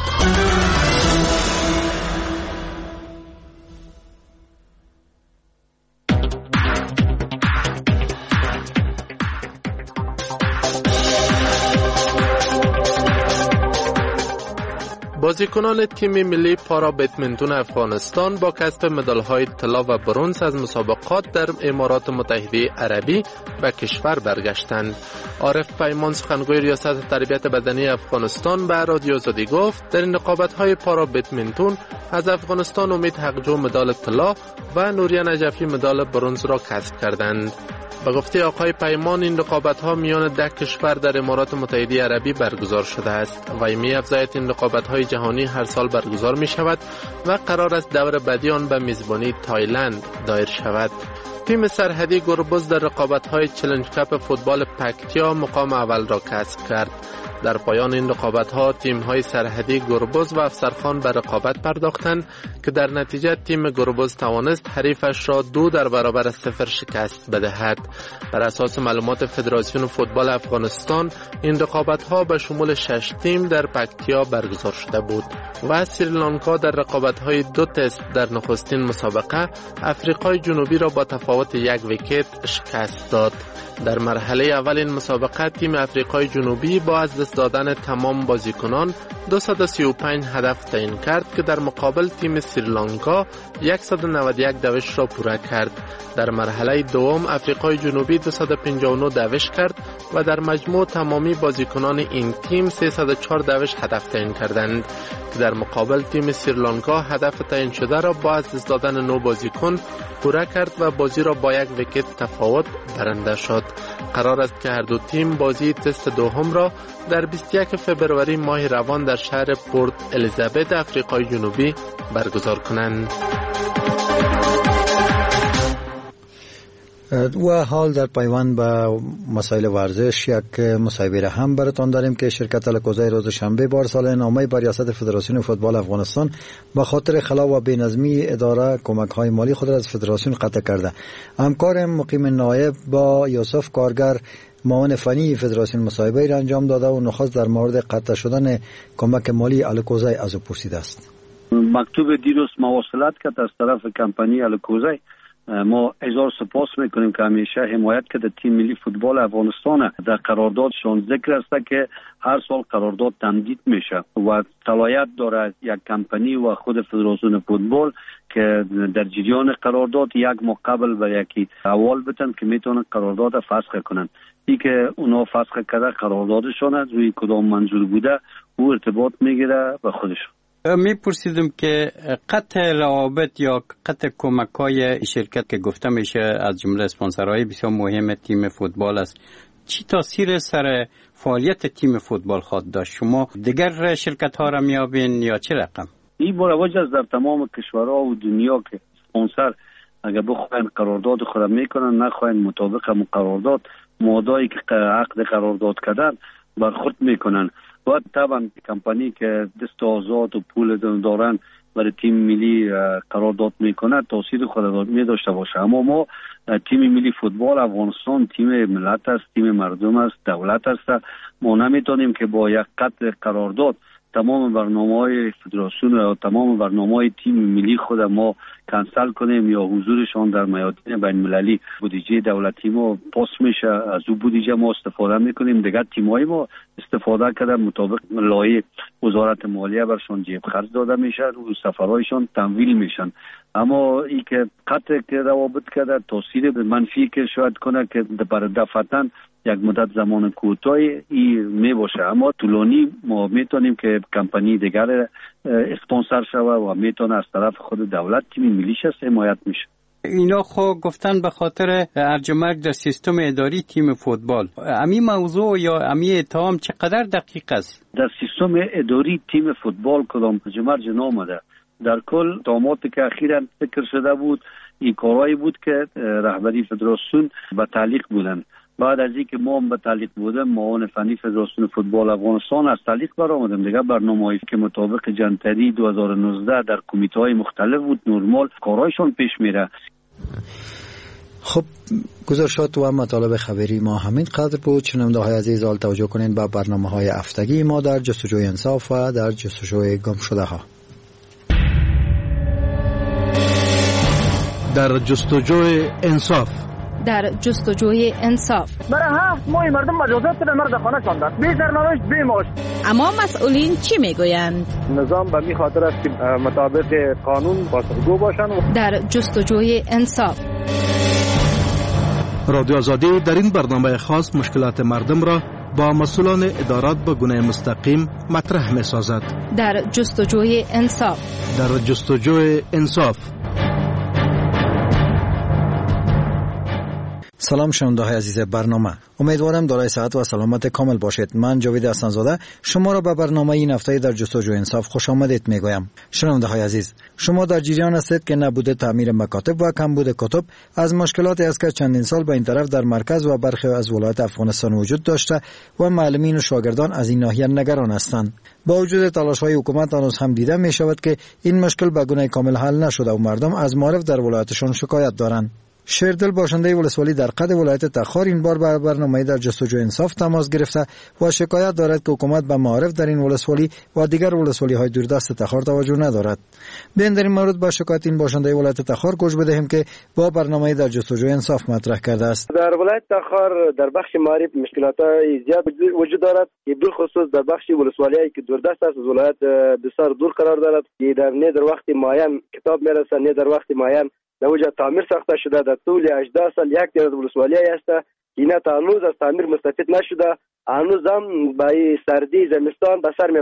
بازیکنان تیم ملی پارا بدمینتون افغانستان با کسب مدال‌های طلا و برنز از مسابقات در امارات متحده عربی به کشور برگشتند. عارف پیمان سخنگوی ریاست تربیت بدنی افغانستان به رادیو آزادی گفت در این رقابت‌های پارا بدمینتون از افغانستان امید حقجو مدال طلا و نوریا نجفی مدال برنز را کسب کردند. به گفته آقای پیمان این رقابت‌ها میان ده کشور در امارات متحده عربی برگزار شده است و می‌افزاید این رقابت‌های جهانی هر سال برگزار می‌شود و قرار است دور بعدی آن به میزبانی تایلند دایر شود. تیم سرحدی گربز در رقابت‌های چلنج کپ فوتبال پکتیا مقام اول را کسب کرد. در پایان این رقابت‌ها تیم‌های سرحدی گربز و افسرخان به رقابت پرداختند که در نتیجه تیم گربز توانست حریفش را دو در برابر صفر شکست بدهد. بر اساس معلومات فدراسیون فوتبال افغانستان این رقابت‌ها به شمول شش تیم در پکتیا برگزار شده بود و سریلانکا در رقابت‌های دو تست در نخستین مسابقه افریقای جنوبی را با تفاوت یک ویکت شکست داد. در مرحله اول این مسابقه تیم افریقای جنوبی با از دست دادن تمام بازیکنان دویست و سی و پنج هدف تعیین کرد که در مقابل تیم سریلانکا صد و نود و یک دوش را پوره کرد. در مرحله دوم افریقای جنوبی دویست و پنجاه و نه دوش کرد و در مجموع تمامی بازیکنان این تیم سیصد و چهار دوش هدف تعیین کردند که در مقابل تیم سریلانکا هدف تعیین شده را با از دست دادن نه بازیکن پوره کرد و بازی را را با یک ویکت تفاوت برنده شد. قرار است که هر دو تیم بازی تست دوم را در بیست و یک فوریه ماه روان در شهر پورت الیزابت آفریقای جنوبی برگزار کنند. و حال در پیوند به مسائل ورزش یک مصاحبه هم براتان داریم که شرکت الکوزای روز شنبه بار سال نامه بر ریاست فدراسیون فوتبال افغانستان به خاطر خلا و بی‌نظمی اداره کمک‌های مالی خود را از فدراسیون قطع کرده. همکار مقیم نایب با یوسف کارگر معاون فنی فدراسیون مصاحبه را انجام داده و نخست در مورد قطع شدن کمک مالی الکوزای از او پرسیده است. مکتوب دیروز مواصلت کرد از طرف کمپانی الکوزای. ما هزار سپاس میکنیم که همیشه حمایت کرده تیم ملی فوتبال افغانستان. در قراردادشون ذکر است که هر سال قرارداد تمدید میشه و صلاحیت داره یک کمپانی و خود فدراسیون فوتبال که در جریان قرارداد یک ماه قبل و یکی اول بتن که میتونن قرارداد فسخ کنن. ای که اونا فسخ کرده قراردادشون روی کدام منظور بوده او ارتباط میگیره به خودشون. می پرسیدم که قطع روابط یا قطع کمک های شرکت که گفته میشه از جمله اسپانسرهای بسیار مهم تیم فوتبال است، چی تاثیر سر فعالیت تیم فوتبال خواهد داشت؟ شما دیگر شرکت ها را میابین یا چه رقم؟ این مروج است در تمام کشورها و دنیا که اسپانسر اگر بخواین قرارداد خود میکنن نخواین مطابق قرارداد ماده‌ای که عقد قرارداد کردن برخورد میکنن. باید طبعا کمپانی که دست آزاد و پول دارن برای تیم ملی قرارداد میکنه تاثیر خود می داشته باشه. اما ما تیم ملی فوتبال افغانستان تیم ملت است، تیم مردم است، دولت است. ما نمیتونیم که با یک قطع قرارداد تمام برنامه‌های فدراسیون و تمام برنامه‌های تیم ملی خود ما کنسل کنیم یا حضورشان در میادین بین‌المللی. بودجه دولتی ما پاس میشه، از او بودجه ما استفاده میکنیم، دیگه تیم‌های ما استفاده کرده مطابق لایحه وزارت مالیه برشان جیب خرج داده میشه، رو سفرهایشان تمویل میشن. اما ای که قطع روابط کرده تاثیر منفی که شاید کنه که برای دفعتن یک مدت زمان کوتاهی می باشه، اما طولانی ما میتونیم که کمپانی دیگر اسپانسر شوه و میتونه از طرف خود دولت تیم ملیش است حمایت میشه. اینا خو گفتن به خاطر ارج و مرج در سیستم اداری تیم فوتبال. امی موضوع یا امی اتهام چقدر دقیق است؟ در سیستم اداری تیم فوتبال کدام ارج و مرج نامده. در کل اتهاماتی که اخیراً فکر شده بود این کارهایی بود که رهبری فدراسیون به تعلیق بودن. بعد از اینکه ما به تعلیق بودم معاون فنی فدراسیون فوتبال افغانستان از تعلیق برآمدم دیگه برنامه‌ای که مطابق جنتری دو هزار و نوزده در کمیته‌های مختلف بود نرمال کارهایشون پیش میره. خب گزارشات و مطالب خبری ما همین قدر بود. شنونده‌های عزیز حال توجه کنید به برنامه‌های هفتگی ما در جستجوی انصاف و در جستجوی گمشده‌ها. در جستجوی انصاف در جستجوی انصاف برای هفت ماه مردم مجازات در مرد خانه شاندن بی سرنوشت بی معاش. اما مسئولین چی میگویند؟ نظام به می خاطر است که مطابق قانون بازگو باشند. در جستجوی انصاف رادیو آزادی در این برنامه خاص مشکلات مردم را با مسئولان ادارات به گونه مستقیم مطرح می سازد. در جستجوی انصاف در جستجوی انصاف سلام شنونده‌های عزیز برنامه، امیدوارم دارای صحت و سلامت کامل باشید. من جاوید حسن‌زاده شما را به برنامه این هفته در جستجوی انصاف خوش آمدید میگویم. شنونده‌های عزیز، شما در جریان هستید که نبوده تعمیر مکاتب و کمبود کتب از مشکلاتی است که چندین سال به این طرف در مرکز و برخی از ولایات افغانستان وجود داشته و معلمین و شاگردان از این ناحیه نگران هستند. با وجود تلاش‌های حکومت هنوز هم دیده می‌شود که این مشکل به گونه کامل حل نشده و مردم از معارف در ولایتشان شکایت دارند. شیردل باشنده ولسوالی در قد ولایت تخار این بار بر برنامه در جستجوی انصاف تماس گرفته و شکایت دارد که حکومت به معارف در این ولسوالی و دیگر ولسوالی های دوردست تخار توجه ندارد. بیاین در این مورد با شکایت این باشنده ولایت تخار گوش بدهیم که با برنامه در جستجوی انصاف مطرح کرده است. در ولایت تخار در بخش معارف مشکلات زیاد وجود دارد، که بالخصوص در بخش ولسوالی که دوردست است از ولایت بسیار دور قرار دارد، که در نه در وقت معین کتاب میرسه، نه در وقت معین نوجه تعمیر ساخته شده. در طول هجده سال یک دیگر ولسوالی است که اینا تا هنوز از تعمیر مستفید نشده. هنوز هم با سردی زمستان به سر میبره.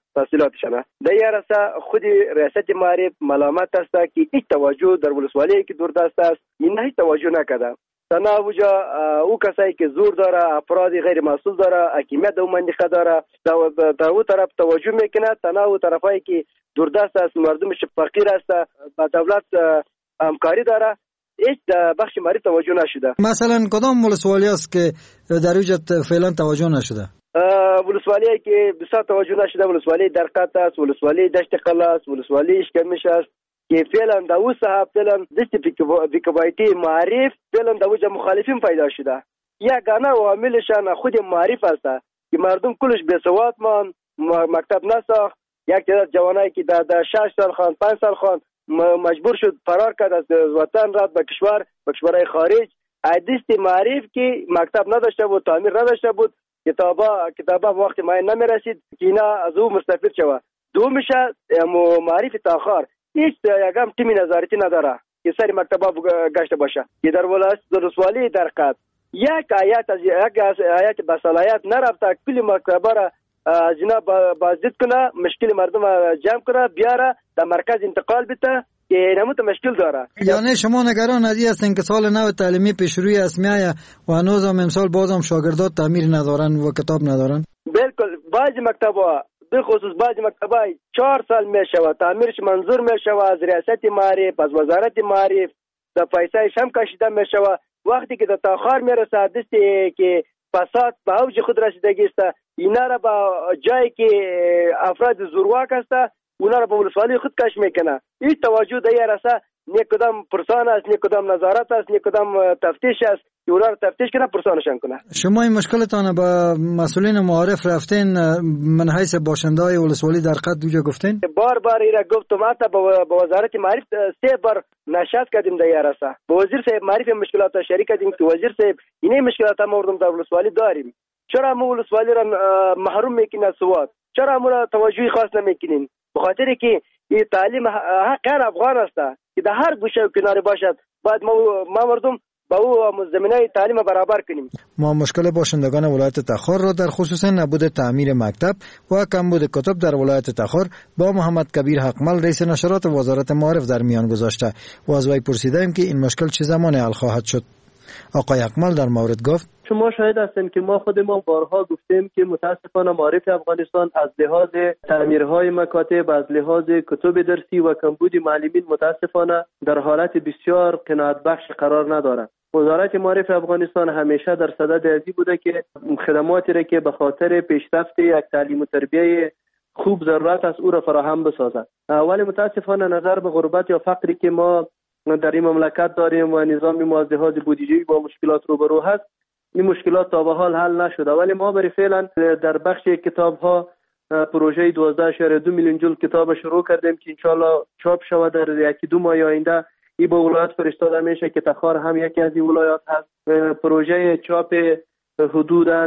تحصیلاتشان. در این راستا خود ریاست معارف ملامت است که هیچ توجه در ولسوالی که دوردست است این هیچ توجه نکرده. تنها وجا او کسایی که زور داره، افراد غیر مسئول داره، حکیمیت او منطقه داره، در او طرف توجه میکنه. تنها او طرفایی که دوردست است، مردمش فقیر است، با دولت همکاری داره، هیچ بخش معارف توجه نشده. مثلا کدام ولسوالی است که در وجهت فعلا توجه نشده؟ ولسوالی که بسیار توجه نشده ولسوالی درقت است، ولسوالی دشت قله است، ولسوالی اشکمش است که فعلا در او صاحب فعلا دست بیکوایتی معارف فعلا در اوجه مخالفین پیدا شده. یگانه عاملشان خود معارف است که مردم کلش بیسواد مان، مکتب نساخت. یک تعداد جوانایی که در شش سال خان پنج سال خان مجبور شد فرار کرد از وطن، رفت به کشور به کشورهای خارج. دست معارف که مکتب نداشته بود، تعمیر نداشته بود، کتابا کتابا وقت ما نمیرسید که اینا از او مستفید شود. دو میشه معارف تاخر هیچ یکم تیمی نظارتی نداره که سری مکتبا گشته باشه که در ولسوالی درقت یک آیت از یک آیت بصلاحیت نرفته کلی مکتبا را از اینا بازدید کنه، مشکل مردم جمع کنه، بیاره در مرکز انتقال بده که نموت مشکل داره. یعنی شما نگران از این هستین که سال نو تعلیمی پیش روی است میایه و هنوز هم امسال بازم شاگردات تعمیر ندارن و کتاب ندارن؟ بالکل. بعضی مکتبا به خصوص بعضی مکتبا چهار سال میشوه تعمیرش منظور میشوه از ریاست معارف، از وزارت معارف، در پیسهش هم کشیده میشوه. وقتی که در تاخر میرسه دستی که فساد به اوج خود رسیدگی است، اینا را با جایی که افراد زورواک است اونا را به ولسوالی خود کش میکنه. این توجه در راستا نه کدام پرسان است، نه کدام نظارت است، نه کدام تفتیش است که اونا را تفتیش کنه، پرسانشان کنه. شما این مشکلتان با مسئولین معارف رفتین من حیث باشنده‌های ولسوالی درقت دوجا گفتین؟ بار بار ایرا گفتم، حتی با وزارت معارف سه بار نشست کردیم در راستا. با وزیر صاحب معارف مشکلات شریک کردیم که وزیر صاحب اینه مشکلات ما مردم در ولسوالی داریم. چرا ما ولسوالی را محروم میکنین از سواد؟ چرا ما را توجهی خاص نمیکنین؟ بخاطر که این تعلیم حق هر افغان است که در هر گوشه و کنار باشد. بعد ما ما مردم با او زمینه تعلیم برابر کنیم. ما مشکل باشندگان ولایت تخار را در خصوص نبود تعمیر مکتب و کمبود کتب در ولایت تخار با محمد کبیر حقمل رئیس نشرات وزارت معارف در میان گذاشته و از وی پرسیدیم که این مشکل چه زمان حل خواهد شد. آقای حقمل در مورد گفت شما شاهد هستید که ما خود ما بارها گفتیم که متاسفانه معارف افغانستان از لحاظ تعمیرهای مکاتب، از لحاظ کتب درسی و کمبود معلمین متاسفانه در حالت بسیار قناعت بخش قرار ندارد. وزارت معارف افغانستان همیشه در صدد ازی بوده که خدماتی را که به خاطر پیشرفت یک تعلیم و تربیت خوب ضرورت است او را فراهم بسازد. ولی متاسفانه نظر به غربت یا فقری که ما در این مملکت داریم و نظام ما از لحاظ بودجه‌ای با مشکلات روبرو هست، این مشکلات تا به حال حل نشده. ولی ما برای فعلا در بخش کتاب‌ها پروژه دوازده اشاره دو میلیون جلد کتاب شروع کردیم که انشالله چاپ شود در یکی دو ماه آینده. این به ولایت فرستاده میشه که تخار هم یکی از این ولایات هست. پروژه چاپ حدوداً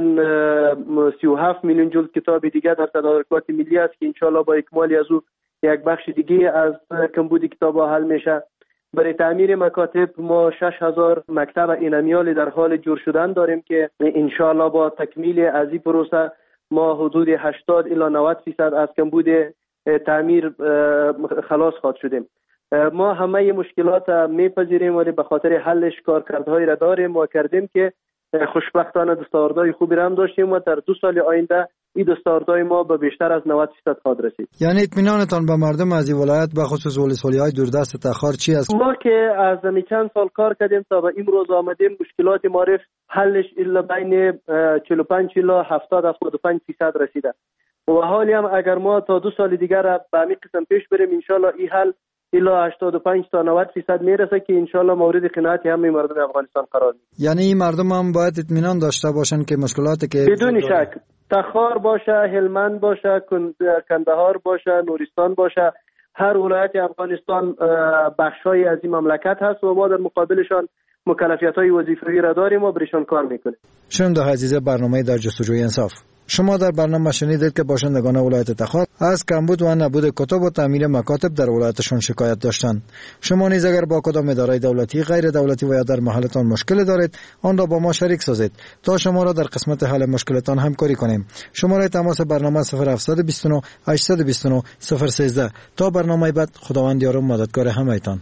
سی و هفت میلیون جلد کتاب دیگه در تدارکات ملی است که انشالله با اکمالی از او یک بخش دیگه از کمبود کتاب‌ها حل میشه. برای تعمیر مکاتب ما شش هزار مکتب اینمیال در حال جور شدن داریم که انشالله با تکمیل از این پروسه ما حدود هشتاد الی نود درصد از کمبود تعمیر خلاص خواهد شدیم. ما همه مشکلات میپذیریم ولی به خاطر حلش کارکردهایی را داریم و کردیم که خوشبختانه دستاوردهای خوبی را هم داشتیم و در دو سال آینده این دستاوردهای ما به بیشتر از نود درصد خواهد رسید. یعنی اطمینانتان به مردم از این ولایت به خصوص ولسوالی‌های دوردست تخار چی است؟ ما که از چند سال کار کردیم تا به امروز آمدیم مشکلات معارف حلش الا بین چهل و پنج الی هفتاد هفتاد و پنج درصد رسیده و حالی هم اگر ما تا دو سال دیگر به همین قسم پیش بریم انشالله این حل الا هشتاد و پنج تا نود درصد میرسه که انشالله مورد قناعت همه مردم افغانستان قرار میگیره. یعنی این مردم هم باید اطمینان داشته باشن که مشکلاتی که بدون شک تخار باشه، هلمند باشه، کندهار باشه، نورستان باشه، هر ولایت افغانستان بخشای از این مملکت هست و ما در مقابلشان مکلفیت های وظیفوی را داریم و برشان کار میکنیم. شنونده عزیز برنامه در جستجوی انصاف، شما در برنامه شنیدید که باشندگان ولایت تخار از کمبود و نبود کتب و تعمیر مکاتب در ولایتشان شکایت داشتند. شما نیز اگر با کدام اداره دولتی، غیر دولتی و یا در محلتان مشکل دارید، آن را با ما شریک سازید تا شما را در قسمت حل مشکلتان همکاری کنیم. شماره تماس برنامه صفر هفت دو نه هشت دو نه صفر یک سه. تا برنامه بعد، خداوند یار و مددگار همه‌تان.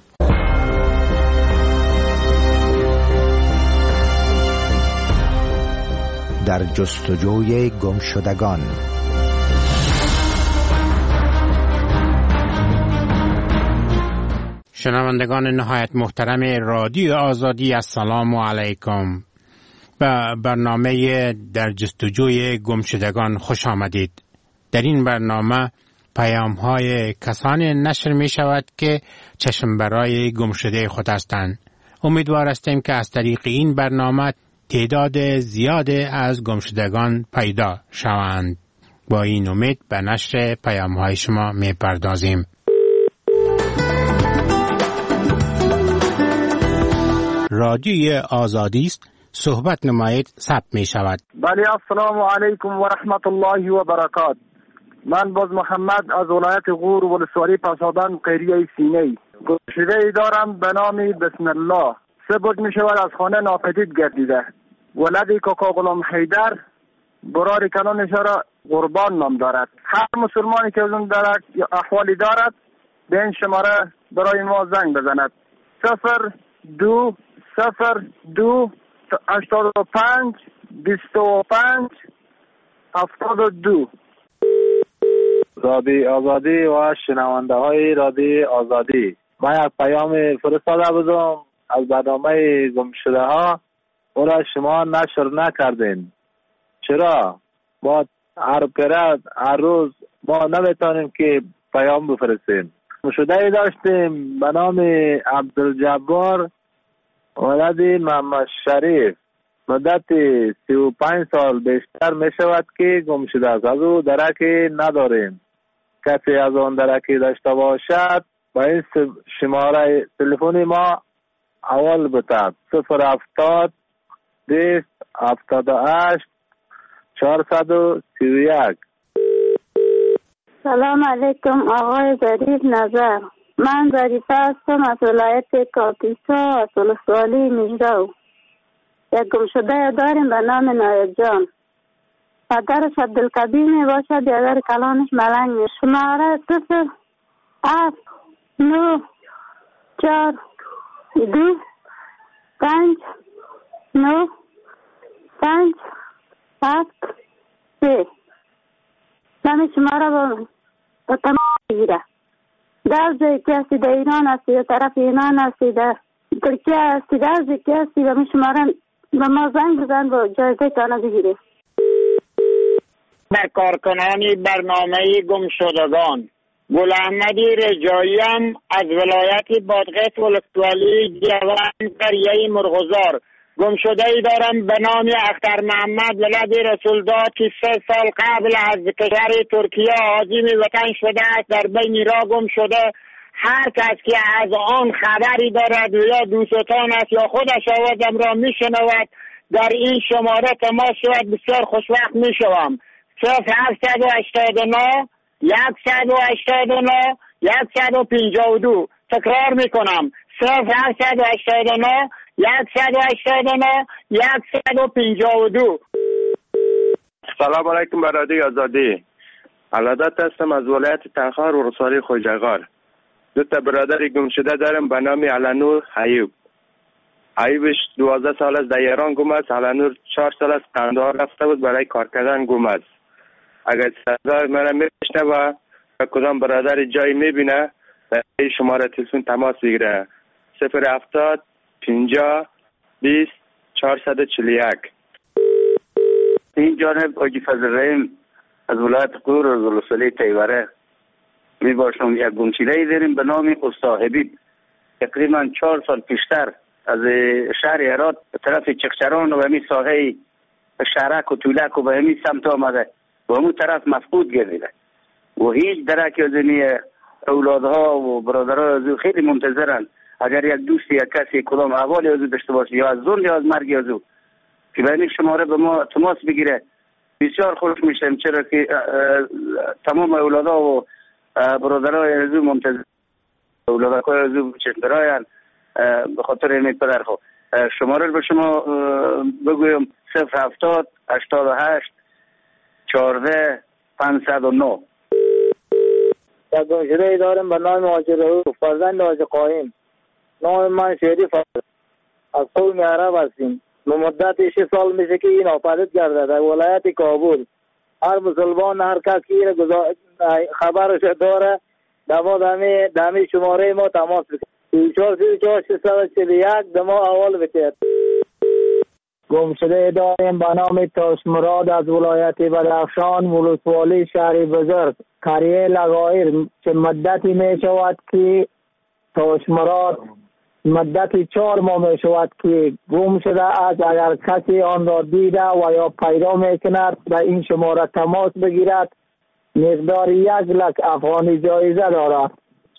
در جستجوی گمشدگان. شنوندگان نهایت محترم رادیو آزادی، السلام علیکم. به برنامه در جستجوی گمشدگان خوش آمدید. در این برنامه پیام های کسانی نشر می شود که چشم برای گمشده خود هستند. امیدوار هستیم که از طریق این برنامه تعداد زیاد از گمشدگان پیدا شوند. با این امید به نشر پیام های شما می پردازیم. رادیوی آزادی است، صحبت نمایید، ثبت می شود. بله، السلام علیکم و رحمت الله و برکات. من باز محمد از ولایت غور ولسوالی پسابند قیریه سینه. گمشده دارم به نام بسم الله. سه بود می شود از خانه ناپدید گردیده. ولدی کاکا غلام حیدر برای کنانش را قربان نام دارد. هر مسلمانی که از اون دارد یا احوالی دارد به این شماره برای ما زنگ بزند. صفر دو صفر دو هشتاد و پنج بیست و پنج هفتاد و دو. رادیو آزادی و شنونده های رادیو آزادی، من یک پیام فرستاده بودم از برنامه گمشده ها، او را شما نشر نکردین. چرا؟ ما هر پرد هر روز ما نمیتونیم که پیام بفرستیم. گمشده داشتیم به نام عبدالجبار ولد محمد شریف، مدت سی و پنج سال بیشتر می شود که گمشده است. از او درکی نداریم. کسی از آن درکی داشته باشد با این شماره تلفنی ما اول بتد صفر هفتاد بیست هفتاد و هشت چهارصد و سی و یک. سلام علیکم آقای ظریف نظر. من ظریفه هستم از ولایت کاپیسا از ولسوالی میرو. یک گمشده داریم به نام نایب جان. پدرش عبدالکبیر می باشد، بیادر کلانش ملنگ می. شماره صفر هفت نو چار دو پنج نو پنج هفت سه. من شماره با با تمام گیره. در جایی که هستی در ایران هستی، در طرف ایران هستی، در ترکیه هستی، در جایی که هستی و می شماره به ما زنگ بزن با جایزه تانه بگیره. به کارکنانی برنامه گمشدگان، گل احمدی رجاییم از ولایت بادغیس ولسوالی جوان قریه مرغزار. گمشده ای دارم به نام اختر محمد ولد رسولزاد که سه سال قبل از کشور ترکیه عازم وطن شده است. در بین را گم شده. هر کس که از آن خبری دارد یا دوستان است یا خودش آوازم را می شنود در این شماره تماس شود، بسیار خوشوقت می شوم. صفر هفتصد و هشتاد و نه صد و هشتاد و نه صد و پنجاه و دو. تکرار می کنم صفر هفتصد و هشتاد و نه صد و هشتاد و نه صد و پنجاه و دو. سلام علیکم به رادیو آزادی. علادت هستم از ولایت تخار و رسوالی خوجغار. دو تا برادر گم شده دارم به نام علنور ایوب. ایوبش دوازده سال از در ایران گم است. علنور چهار سال از قندهار رفته بود برای کار کردن گم است. اگر صدای من میشنوه و کدام برادر جایی میبینه در شماره تلفن تماس بگیره. صفر هفتاد پنجاه بیست چهارصد و چهل و یک. این جانب حاجی فضل رحیم از ولایت غور و ولسوالی تیوره می باشم. یک گمشده داریم به نام استاد حبیب. تقریبا چهار سال پیشتر از شهر هرات به طرف چخچران و همین ساحه شهرک و طولک و به همین سمت آمده و همون طرف مفقود گردیده و هیچ درکی از این اولادها و برادرها از خیلی منتظرن. اگر یک دوست یا کسی کدام احوالی از او داشته باشه یا از ظلم یا از مرگ از او که به این شماره به ما تماس بگیره، بسیار خوش میشم، چرا که تمام اولادا و برادرای از او منتظر اولادکای از او چشمراین به خاطر این پدر خو شماره رو به شما بگویم صفر هفتاد هشتاد و هشت چهارده پنجصد و نه. یک گمشده دارم به نام حاجی رؤوف فرزند حاجی قایم. نام من شریف است، از قوم عرب هستیم. به مدت شش سال میشه که این آفرید کرده در ولایت کابل. هر مسلمان هر کس که این خبرش داره دما دمی دمی شماره ما تماس بکنه. چهار سی چهار ششصد و چهل و یک دما اول بکید. گمشده داریم به نام تاش مراد از ولایت بدخشان، ولسوالی شهر بزرگ، قریه لغایر، که مدتی می شود که تاش مراد مدت چهار ماه می شود که گم شده است. اگر کسی آن را دیده و یا پیدا می کند به این شماره تماس بگیرد. مقدار یک لک افغانی جایزه دارد.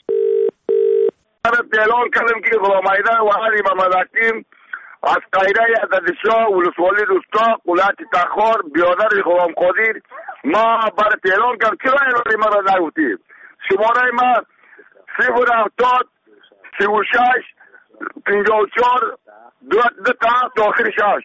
اعلان کردم که غلامایدن و علی محمد حکیم از قایره عددشاه ولسوالی رستاق ولایت تخار بیادر غلام قادر ما برای اعلان کردم. چرا اعلان ما را نگفتیم؟ شماره ما صفر هفتاد سی و شش پنجاه و چهار دو دو تا آخر شش.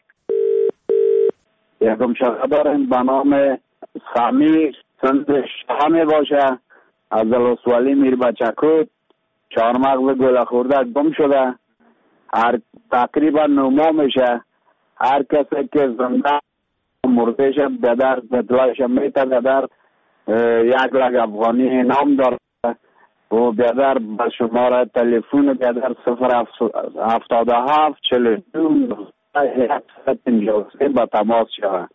یکم شخص داریم به نام سامی سندش همه باشه از ولسوالی میر بچکوت چهارمغز گل خورده گم شده. هر تقریبا نوما میشه. هر کسی که زنده مردهش بدر بدلایش میته بدر یک لگ افغانی نام داره و بدر به شماره تلفن بدر صفر هفتاد و هفت چهل و دو با تماس شود.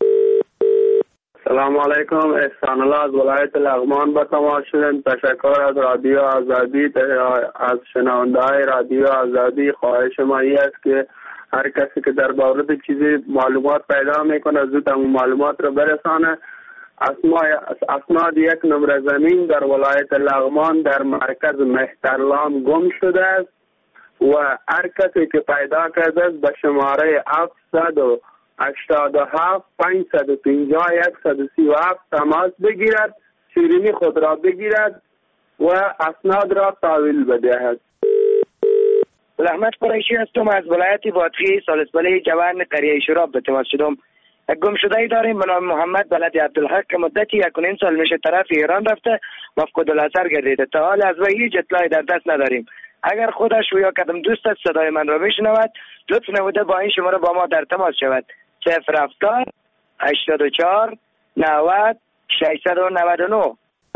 سلام علیکم، احسان الله از ولایت لغمان با تماس شدن. تشکر از رادیو آزادی، از شنونده های رادیو آزادی. خواهش ما این است که هر کسی که در باره چیزی معلومات پیدا میکنه زود اون معلومات رو برسانه. اسناد یک نمره زمین در ولایت لغمان در مرکز مهترلام گم شده است و هر کسی که پیدا کرده است به شماره هفتصد و هشتاد و هفت پانصد و پنجاه صد و سی و هفت تماس بگیرد، شیرینی خود را بگیرد و اسناد را تحویل بدهد. احمد قریشی هستم از ولایت بادغیس، سالسبله جوان قریه شراب به تماس شدم. یک گمشده داریم به نام محمد بلد عبدالحق که مدتی یک و نیم سال میشه طرف ایران رفته، مفقود الاثر گردیده. تا حال از وی هیچ اطلاعی در دست نداریم. اگر خودش و یا کدام دوستش صدای من را بشنود لطف نموده با این شماره با ما در تماس شود. صفر هفتاد هشتاد و چهار نود ششصد و نود و نه.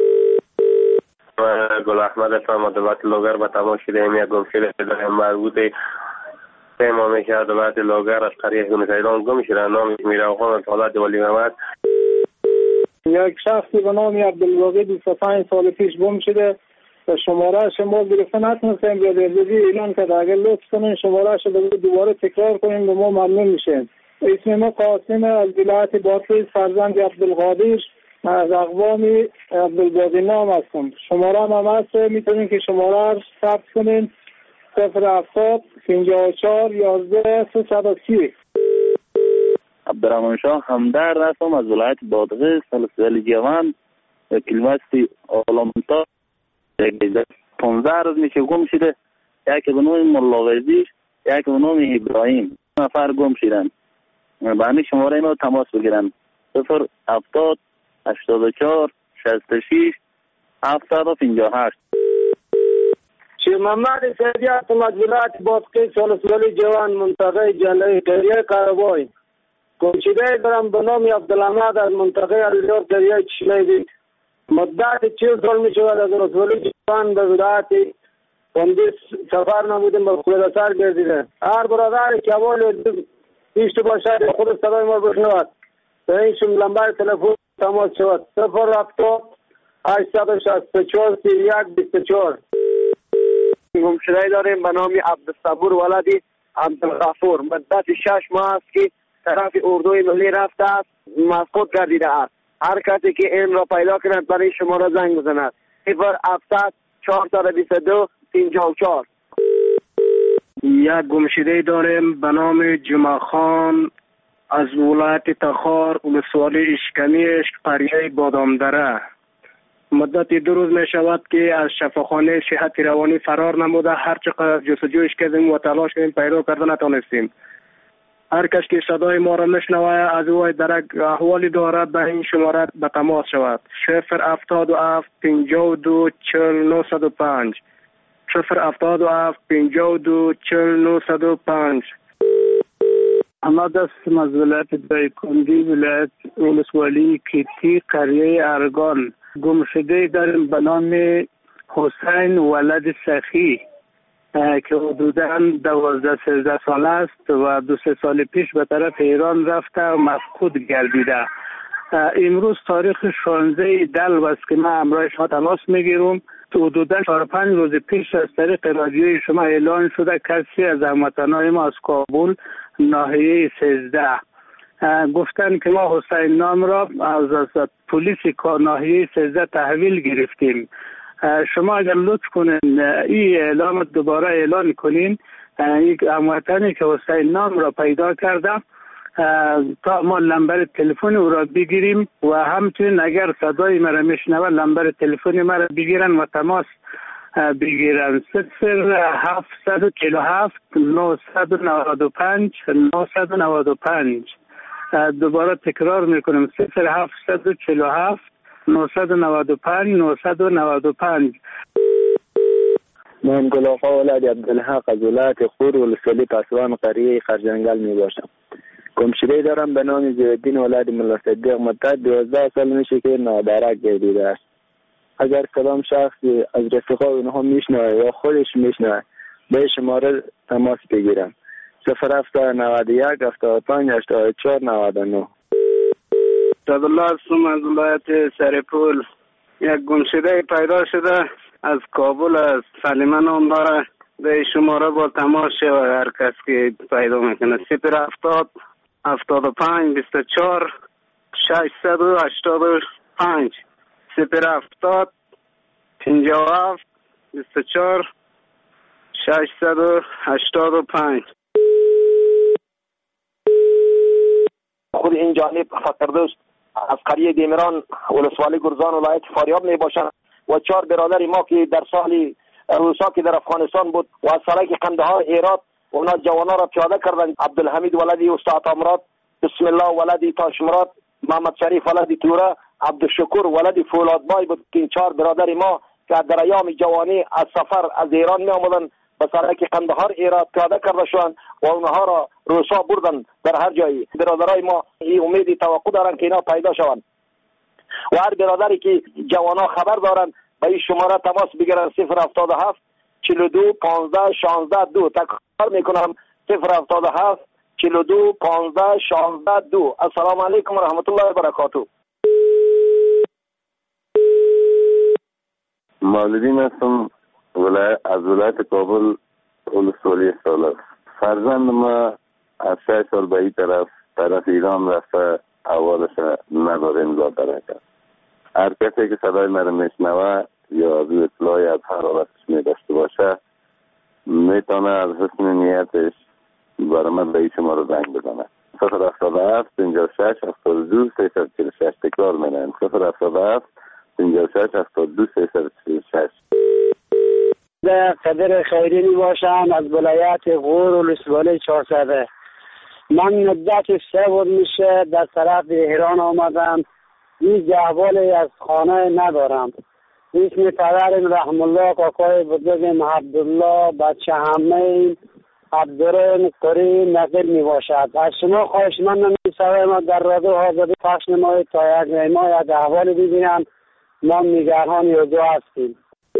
گل احمد هستم از دولت لوگر به تماس شدیم. یک گمشده داریم مربوط سه ماه میشه دولت لوگر از قریه گونسیدان گم شده. نامش میراخان از حالت ولی محمد. یک شخصی به نام عبدالواقع بیست و پنج سال پیش گم شده. شماره شما گرفته نتونستیم به درجه اعلان کرد. اگر لطف کنین شماره شو دوباره تکرار کنیم به ما ممنون میشیم. اسم ما قاسم از ولایت بادغیس، فرزند عبدالقادر از اقوام عبدالباقی نام هستم. شماره هم هست، میتونین که شماره رو ثبت کنین. صفر هفتاد پنجاه و چهار یازده سیصد و سی. عبدالرحمن شاه همدرد هستم از ولایت بادغیس، سالسبله جوان، کلمستی آلامتا. پانزده روز میشه گم شده. یکی به نام ملاوزی، یکی به نام ابراهیم. نفر گم شدن. به همین شماره ما تماس بگیرن. صفر هفتاد هشتاد و چهار شصت و شش هفتصد و پنجاه و هشت. شیخ محمد سیدی هستم از ولایت بادغیس، سالسبله جوان، منطقه جلوی قریه قربای. گمشده دارم به نام عبدالحمد از منطقه الیار قریه چشمه. مدت چهل سال می شود از رسولی جوان به ولایت بندیس سفر نمودیم به خود اثر گردیده. هر برادر که اول پیشت باشد خود صدای ما بشنود به این شم لمبر تلفن تماس شود. صفر هفتاد هشتصد و شصت و چهار سی و یک بیست و چهار. گمشده داریم به نام عبدالصبور ولدی عبدالغفور. مدت شش ماه است که طرف اردوی ملی رفته است، مفقود گردیده است. هر کسی که این را پیدا کند برای شما را زنگ بزند. صفر هفتاد چهارصد و بیست و دو پنجاه و چهار. یک گمشده داریم به نام جمعه خان از ولایت تخار ولسوالی اشکمیش قریه بادامدره. مدت دو روز می شود که از شفاخانه صحت روانی فرار نموده. هر چقدر جستجوش کردیم و تلاش کردیم پیدا کردن نتونستیم. هر کس که صدای ما را میشنوه از او درک احوالی دارد به این شماره به تماس شود. صفر هفتاد و هفت پنجاه و دو چهل نهصد و پنج صفر هفتاد و هفت پنجاه و دو چهل نهصد و پنج. احمد هستم از ولایت دایکندی، ولایت ولسوالی کیتی قریه ارگان. گمشده داریم به نام حسین ولد سخی که حدوداً دوازده سیزده سال است و دو سه سال پیش به طرف ایران رفته و مفقود گردیده. امروز تاریخ شانزده دلو است که من همراه شما تماس میگیرم. حدوداً چهار پنج روز پیش از طریق رادیوی شما اعلان شده کسی از هموطنان ما از کابل ناحیه سیزده گفتن که ما حسین نام را از, از پلیس ناحیه سیزده تحویل گرفتیم. شما اگر لطف کنین این اعلام دوباره اعلان کنین، یک هموطنی که حسین نام را پیدا کرده تا ما نمبر تلفن او را بگیریم و همچنین اگر صدای مرا میشنوه نمبر تلفن مرا بگیرن و تماس بگیرن. صفر هفتصد و چهل و هفت نهصد و نود و پنج نهصد و نود و پنج. دوباره تکرار میکنم صفر هفتصد و چهل و هفت نهصد و نود و پنج نهصد و نود و پنج. من گلافا ولد عبدالحق از ولایت خور ولسوالی پسوان قریه خرجنگل می باشم. گمشده دارم به نام زیدین ولد ملا صدیق. مدت دوازده سال میشه که نادرک گردیده است. اگر کدام شخصی از رفیقای اونها میشنوه یا خودش میشنوه به شماره تماس بگیرم. صفر هفت نود و یک هفتاد و پنج هشتاد و چهار نود و نه. عبدالله هستم از ولایت سرپول. یک گمشده پیدا شده از کابل است. سلیمه نام داره. به شماره با تماس شود هر کس که پیدا میکنه. صفر هفتاد هفتاد و پنج بیست و چهار ششصد و هشتاد و پنج صفر هفتاد پنجاه و هفت بیست و چهار ششصد و هشتاد و پنج. خود این جانب فقردوست از قریه دیمران ولسوالی گرزان ولایت فاریاب می باشند و چهار برادر ما که در سال روسا که در افغانستان بود و از سرک قندهار هرات اونا جوانا را پیاده کردند. عبدالحمید ولدی استاد امراد، بسم الله ولدی تاشمراد، محمد شریف ولدی توره، عبدالشکر ولدی فولادبای بود که این چهار برادر ما که در ایام جوانی از سفر از ایران می آمدند به سرک قندهار هرات پیاده کرده شدند و اونها را روسا بردند در هر جایی. برادرای ما این امید توقع دارند که اینا پیدا شوند و هر برادری که جوانا خبر دارند به این شماره تماس بگیرن. صفر هفتاد و هفت چهل و دو پانزده شانزده دو. تکرار میکنم صفر هفتاد و هفت چهل و دو پانزده شانزده دو. السلام علیکم و رحمت الله و برکاته. مولدین هستم از ولایت کابل ولسوالی سالار. فرزند ما از شش سال به این طرف طرف ایران رفته، اولش نداره امضا درکت. هر کسی که صدای مرا میشنوه یا از اطلاعی از حرارتش می داشته باشه میتونه از حسن نیتش برای من به این شماره زنگ بزنه. صفر هفتاد و هفت پنجاه و شش هفتاد و دو سیصد و چهل و شش. تکرار می‌کنم صفر هفتاد و هفت پنجاه و شش هفتاد و دو سیصد و چهل و شش. قدر خیری می باشم از ولایت غور ولسوالی چهارصده. من مدت سه روز میشه در طرف ایران آمدم. هیچ احوالی از خانه ندارم. اسم پدرم رحم الله کاکای بزرگم عبدالله بچه همه عبدالرحیم قری نظر می باشد. از شما خواهش من نمی‌شود ما در رادیو آزادی پخش نمایید تا یک ما یک احوالی ببینم. ما نگران یادو هستیم.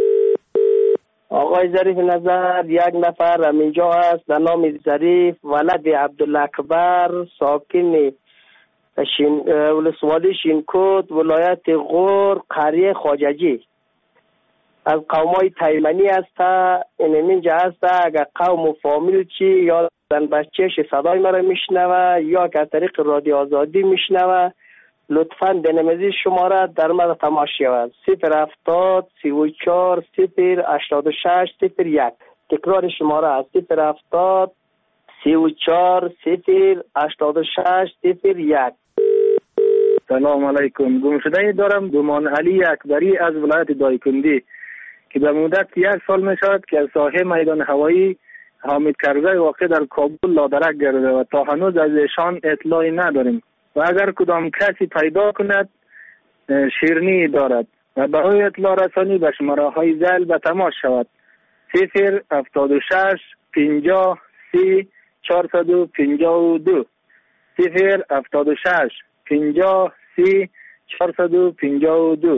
آقای ظریف نظر یک نفر همینجا است در نام ظریف ولد عبدالله اکبر ساکن شین ولسوالی شینکوت ولایت غور قریه خواججی از قومای تایمنی است. این اینجا است. اگر قوم و فامیل چی یا زن بچهش صدای مرا میشنوه یا که از طریق رادیو آزادی میشنوه لطفاً دنمزی شماره در مورد تماس شود. صفر هفتاد سی و چهار صفر هشتاد و شش صفر یک. تکرار شماره از صفر هفتاد سی و چهار صفر هشتاد و شش صفر یک. سلام علیکم. گمشده دارم دومان علی اکبری از ولایت دایکندی که به مدت یک سال می شود که از ساحه میدان هوایی حامد کرزی واقع در کابل لادرک گرده و تا هنوز از ایشان اطلاعی نداریم و اگر کدام کسی پیدا کند شیرنی دارد و برای اطلاع رسانی به شماره های ذیل به تماس شود. صفر هفتاد و شش پنجاه سی چهارصد و پنجاه و دو صفر هفتاد و شش پنجاه سی چهارصد و پنجاه و دو.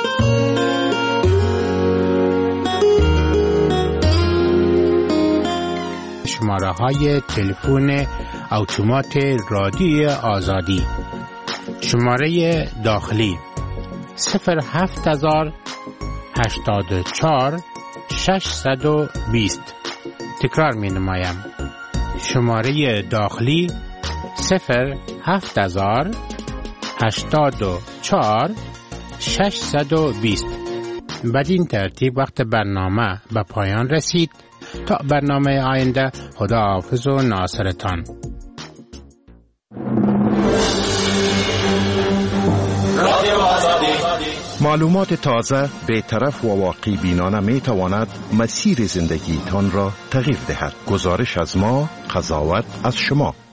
شماره های تلفن اتومات رادیوی آزادی: شماره داخلی صفر هفت هزار هشتاد و چهار ششصد و بیست. تکرار می نمایم: شماره داخلی صفر هفت هزار هشتاد و چهار ششصد و بیست. بدین ترتیب وقت برنامه به پایان رسید. تا برنامه آینده، خداحافظ و ناصرتان. معلومات تازه، بی‌طرف و واقع بینانه می تواند مسیر زندگی تان را تغییر دهد. گزارش از ما، قضاوت از شما.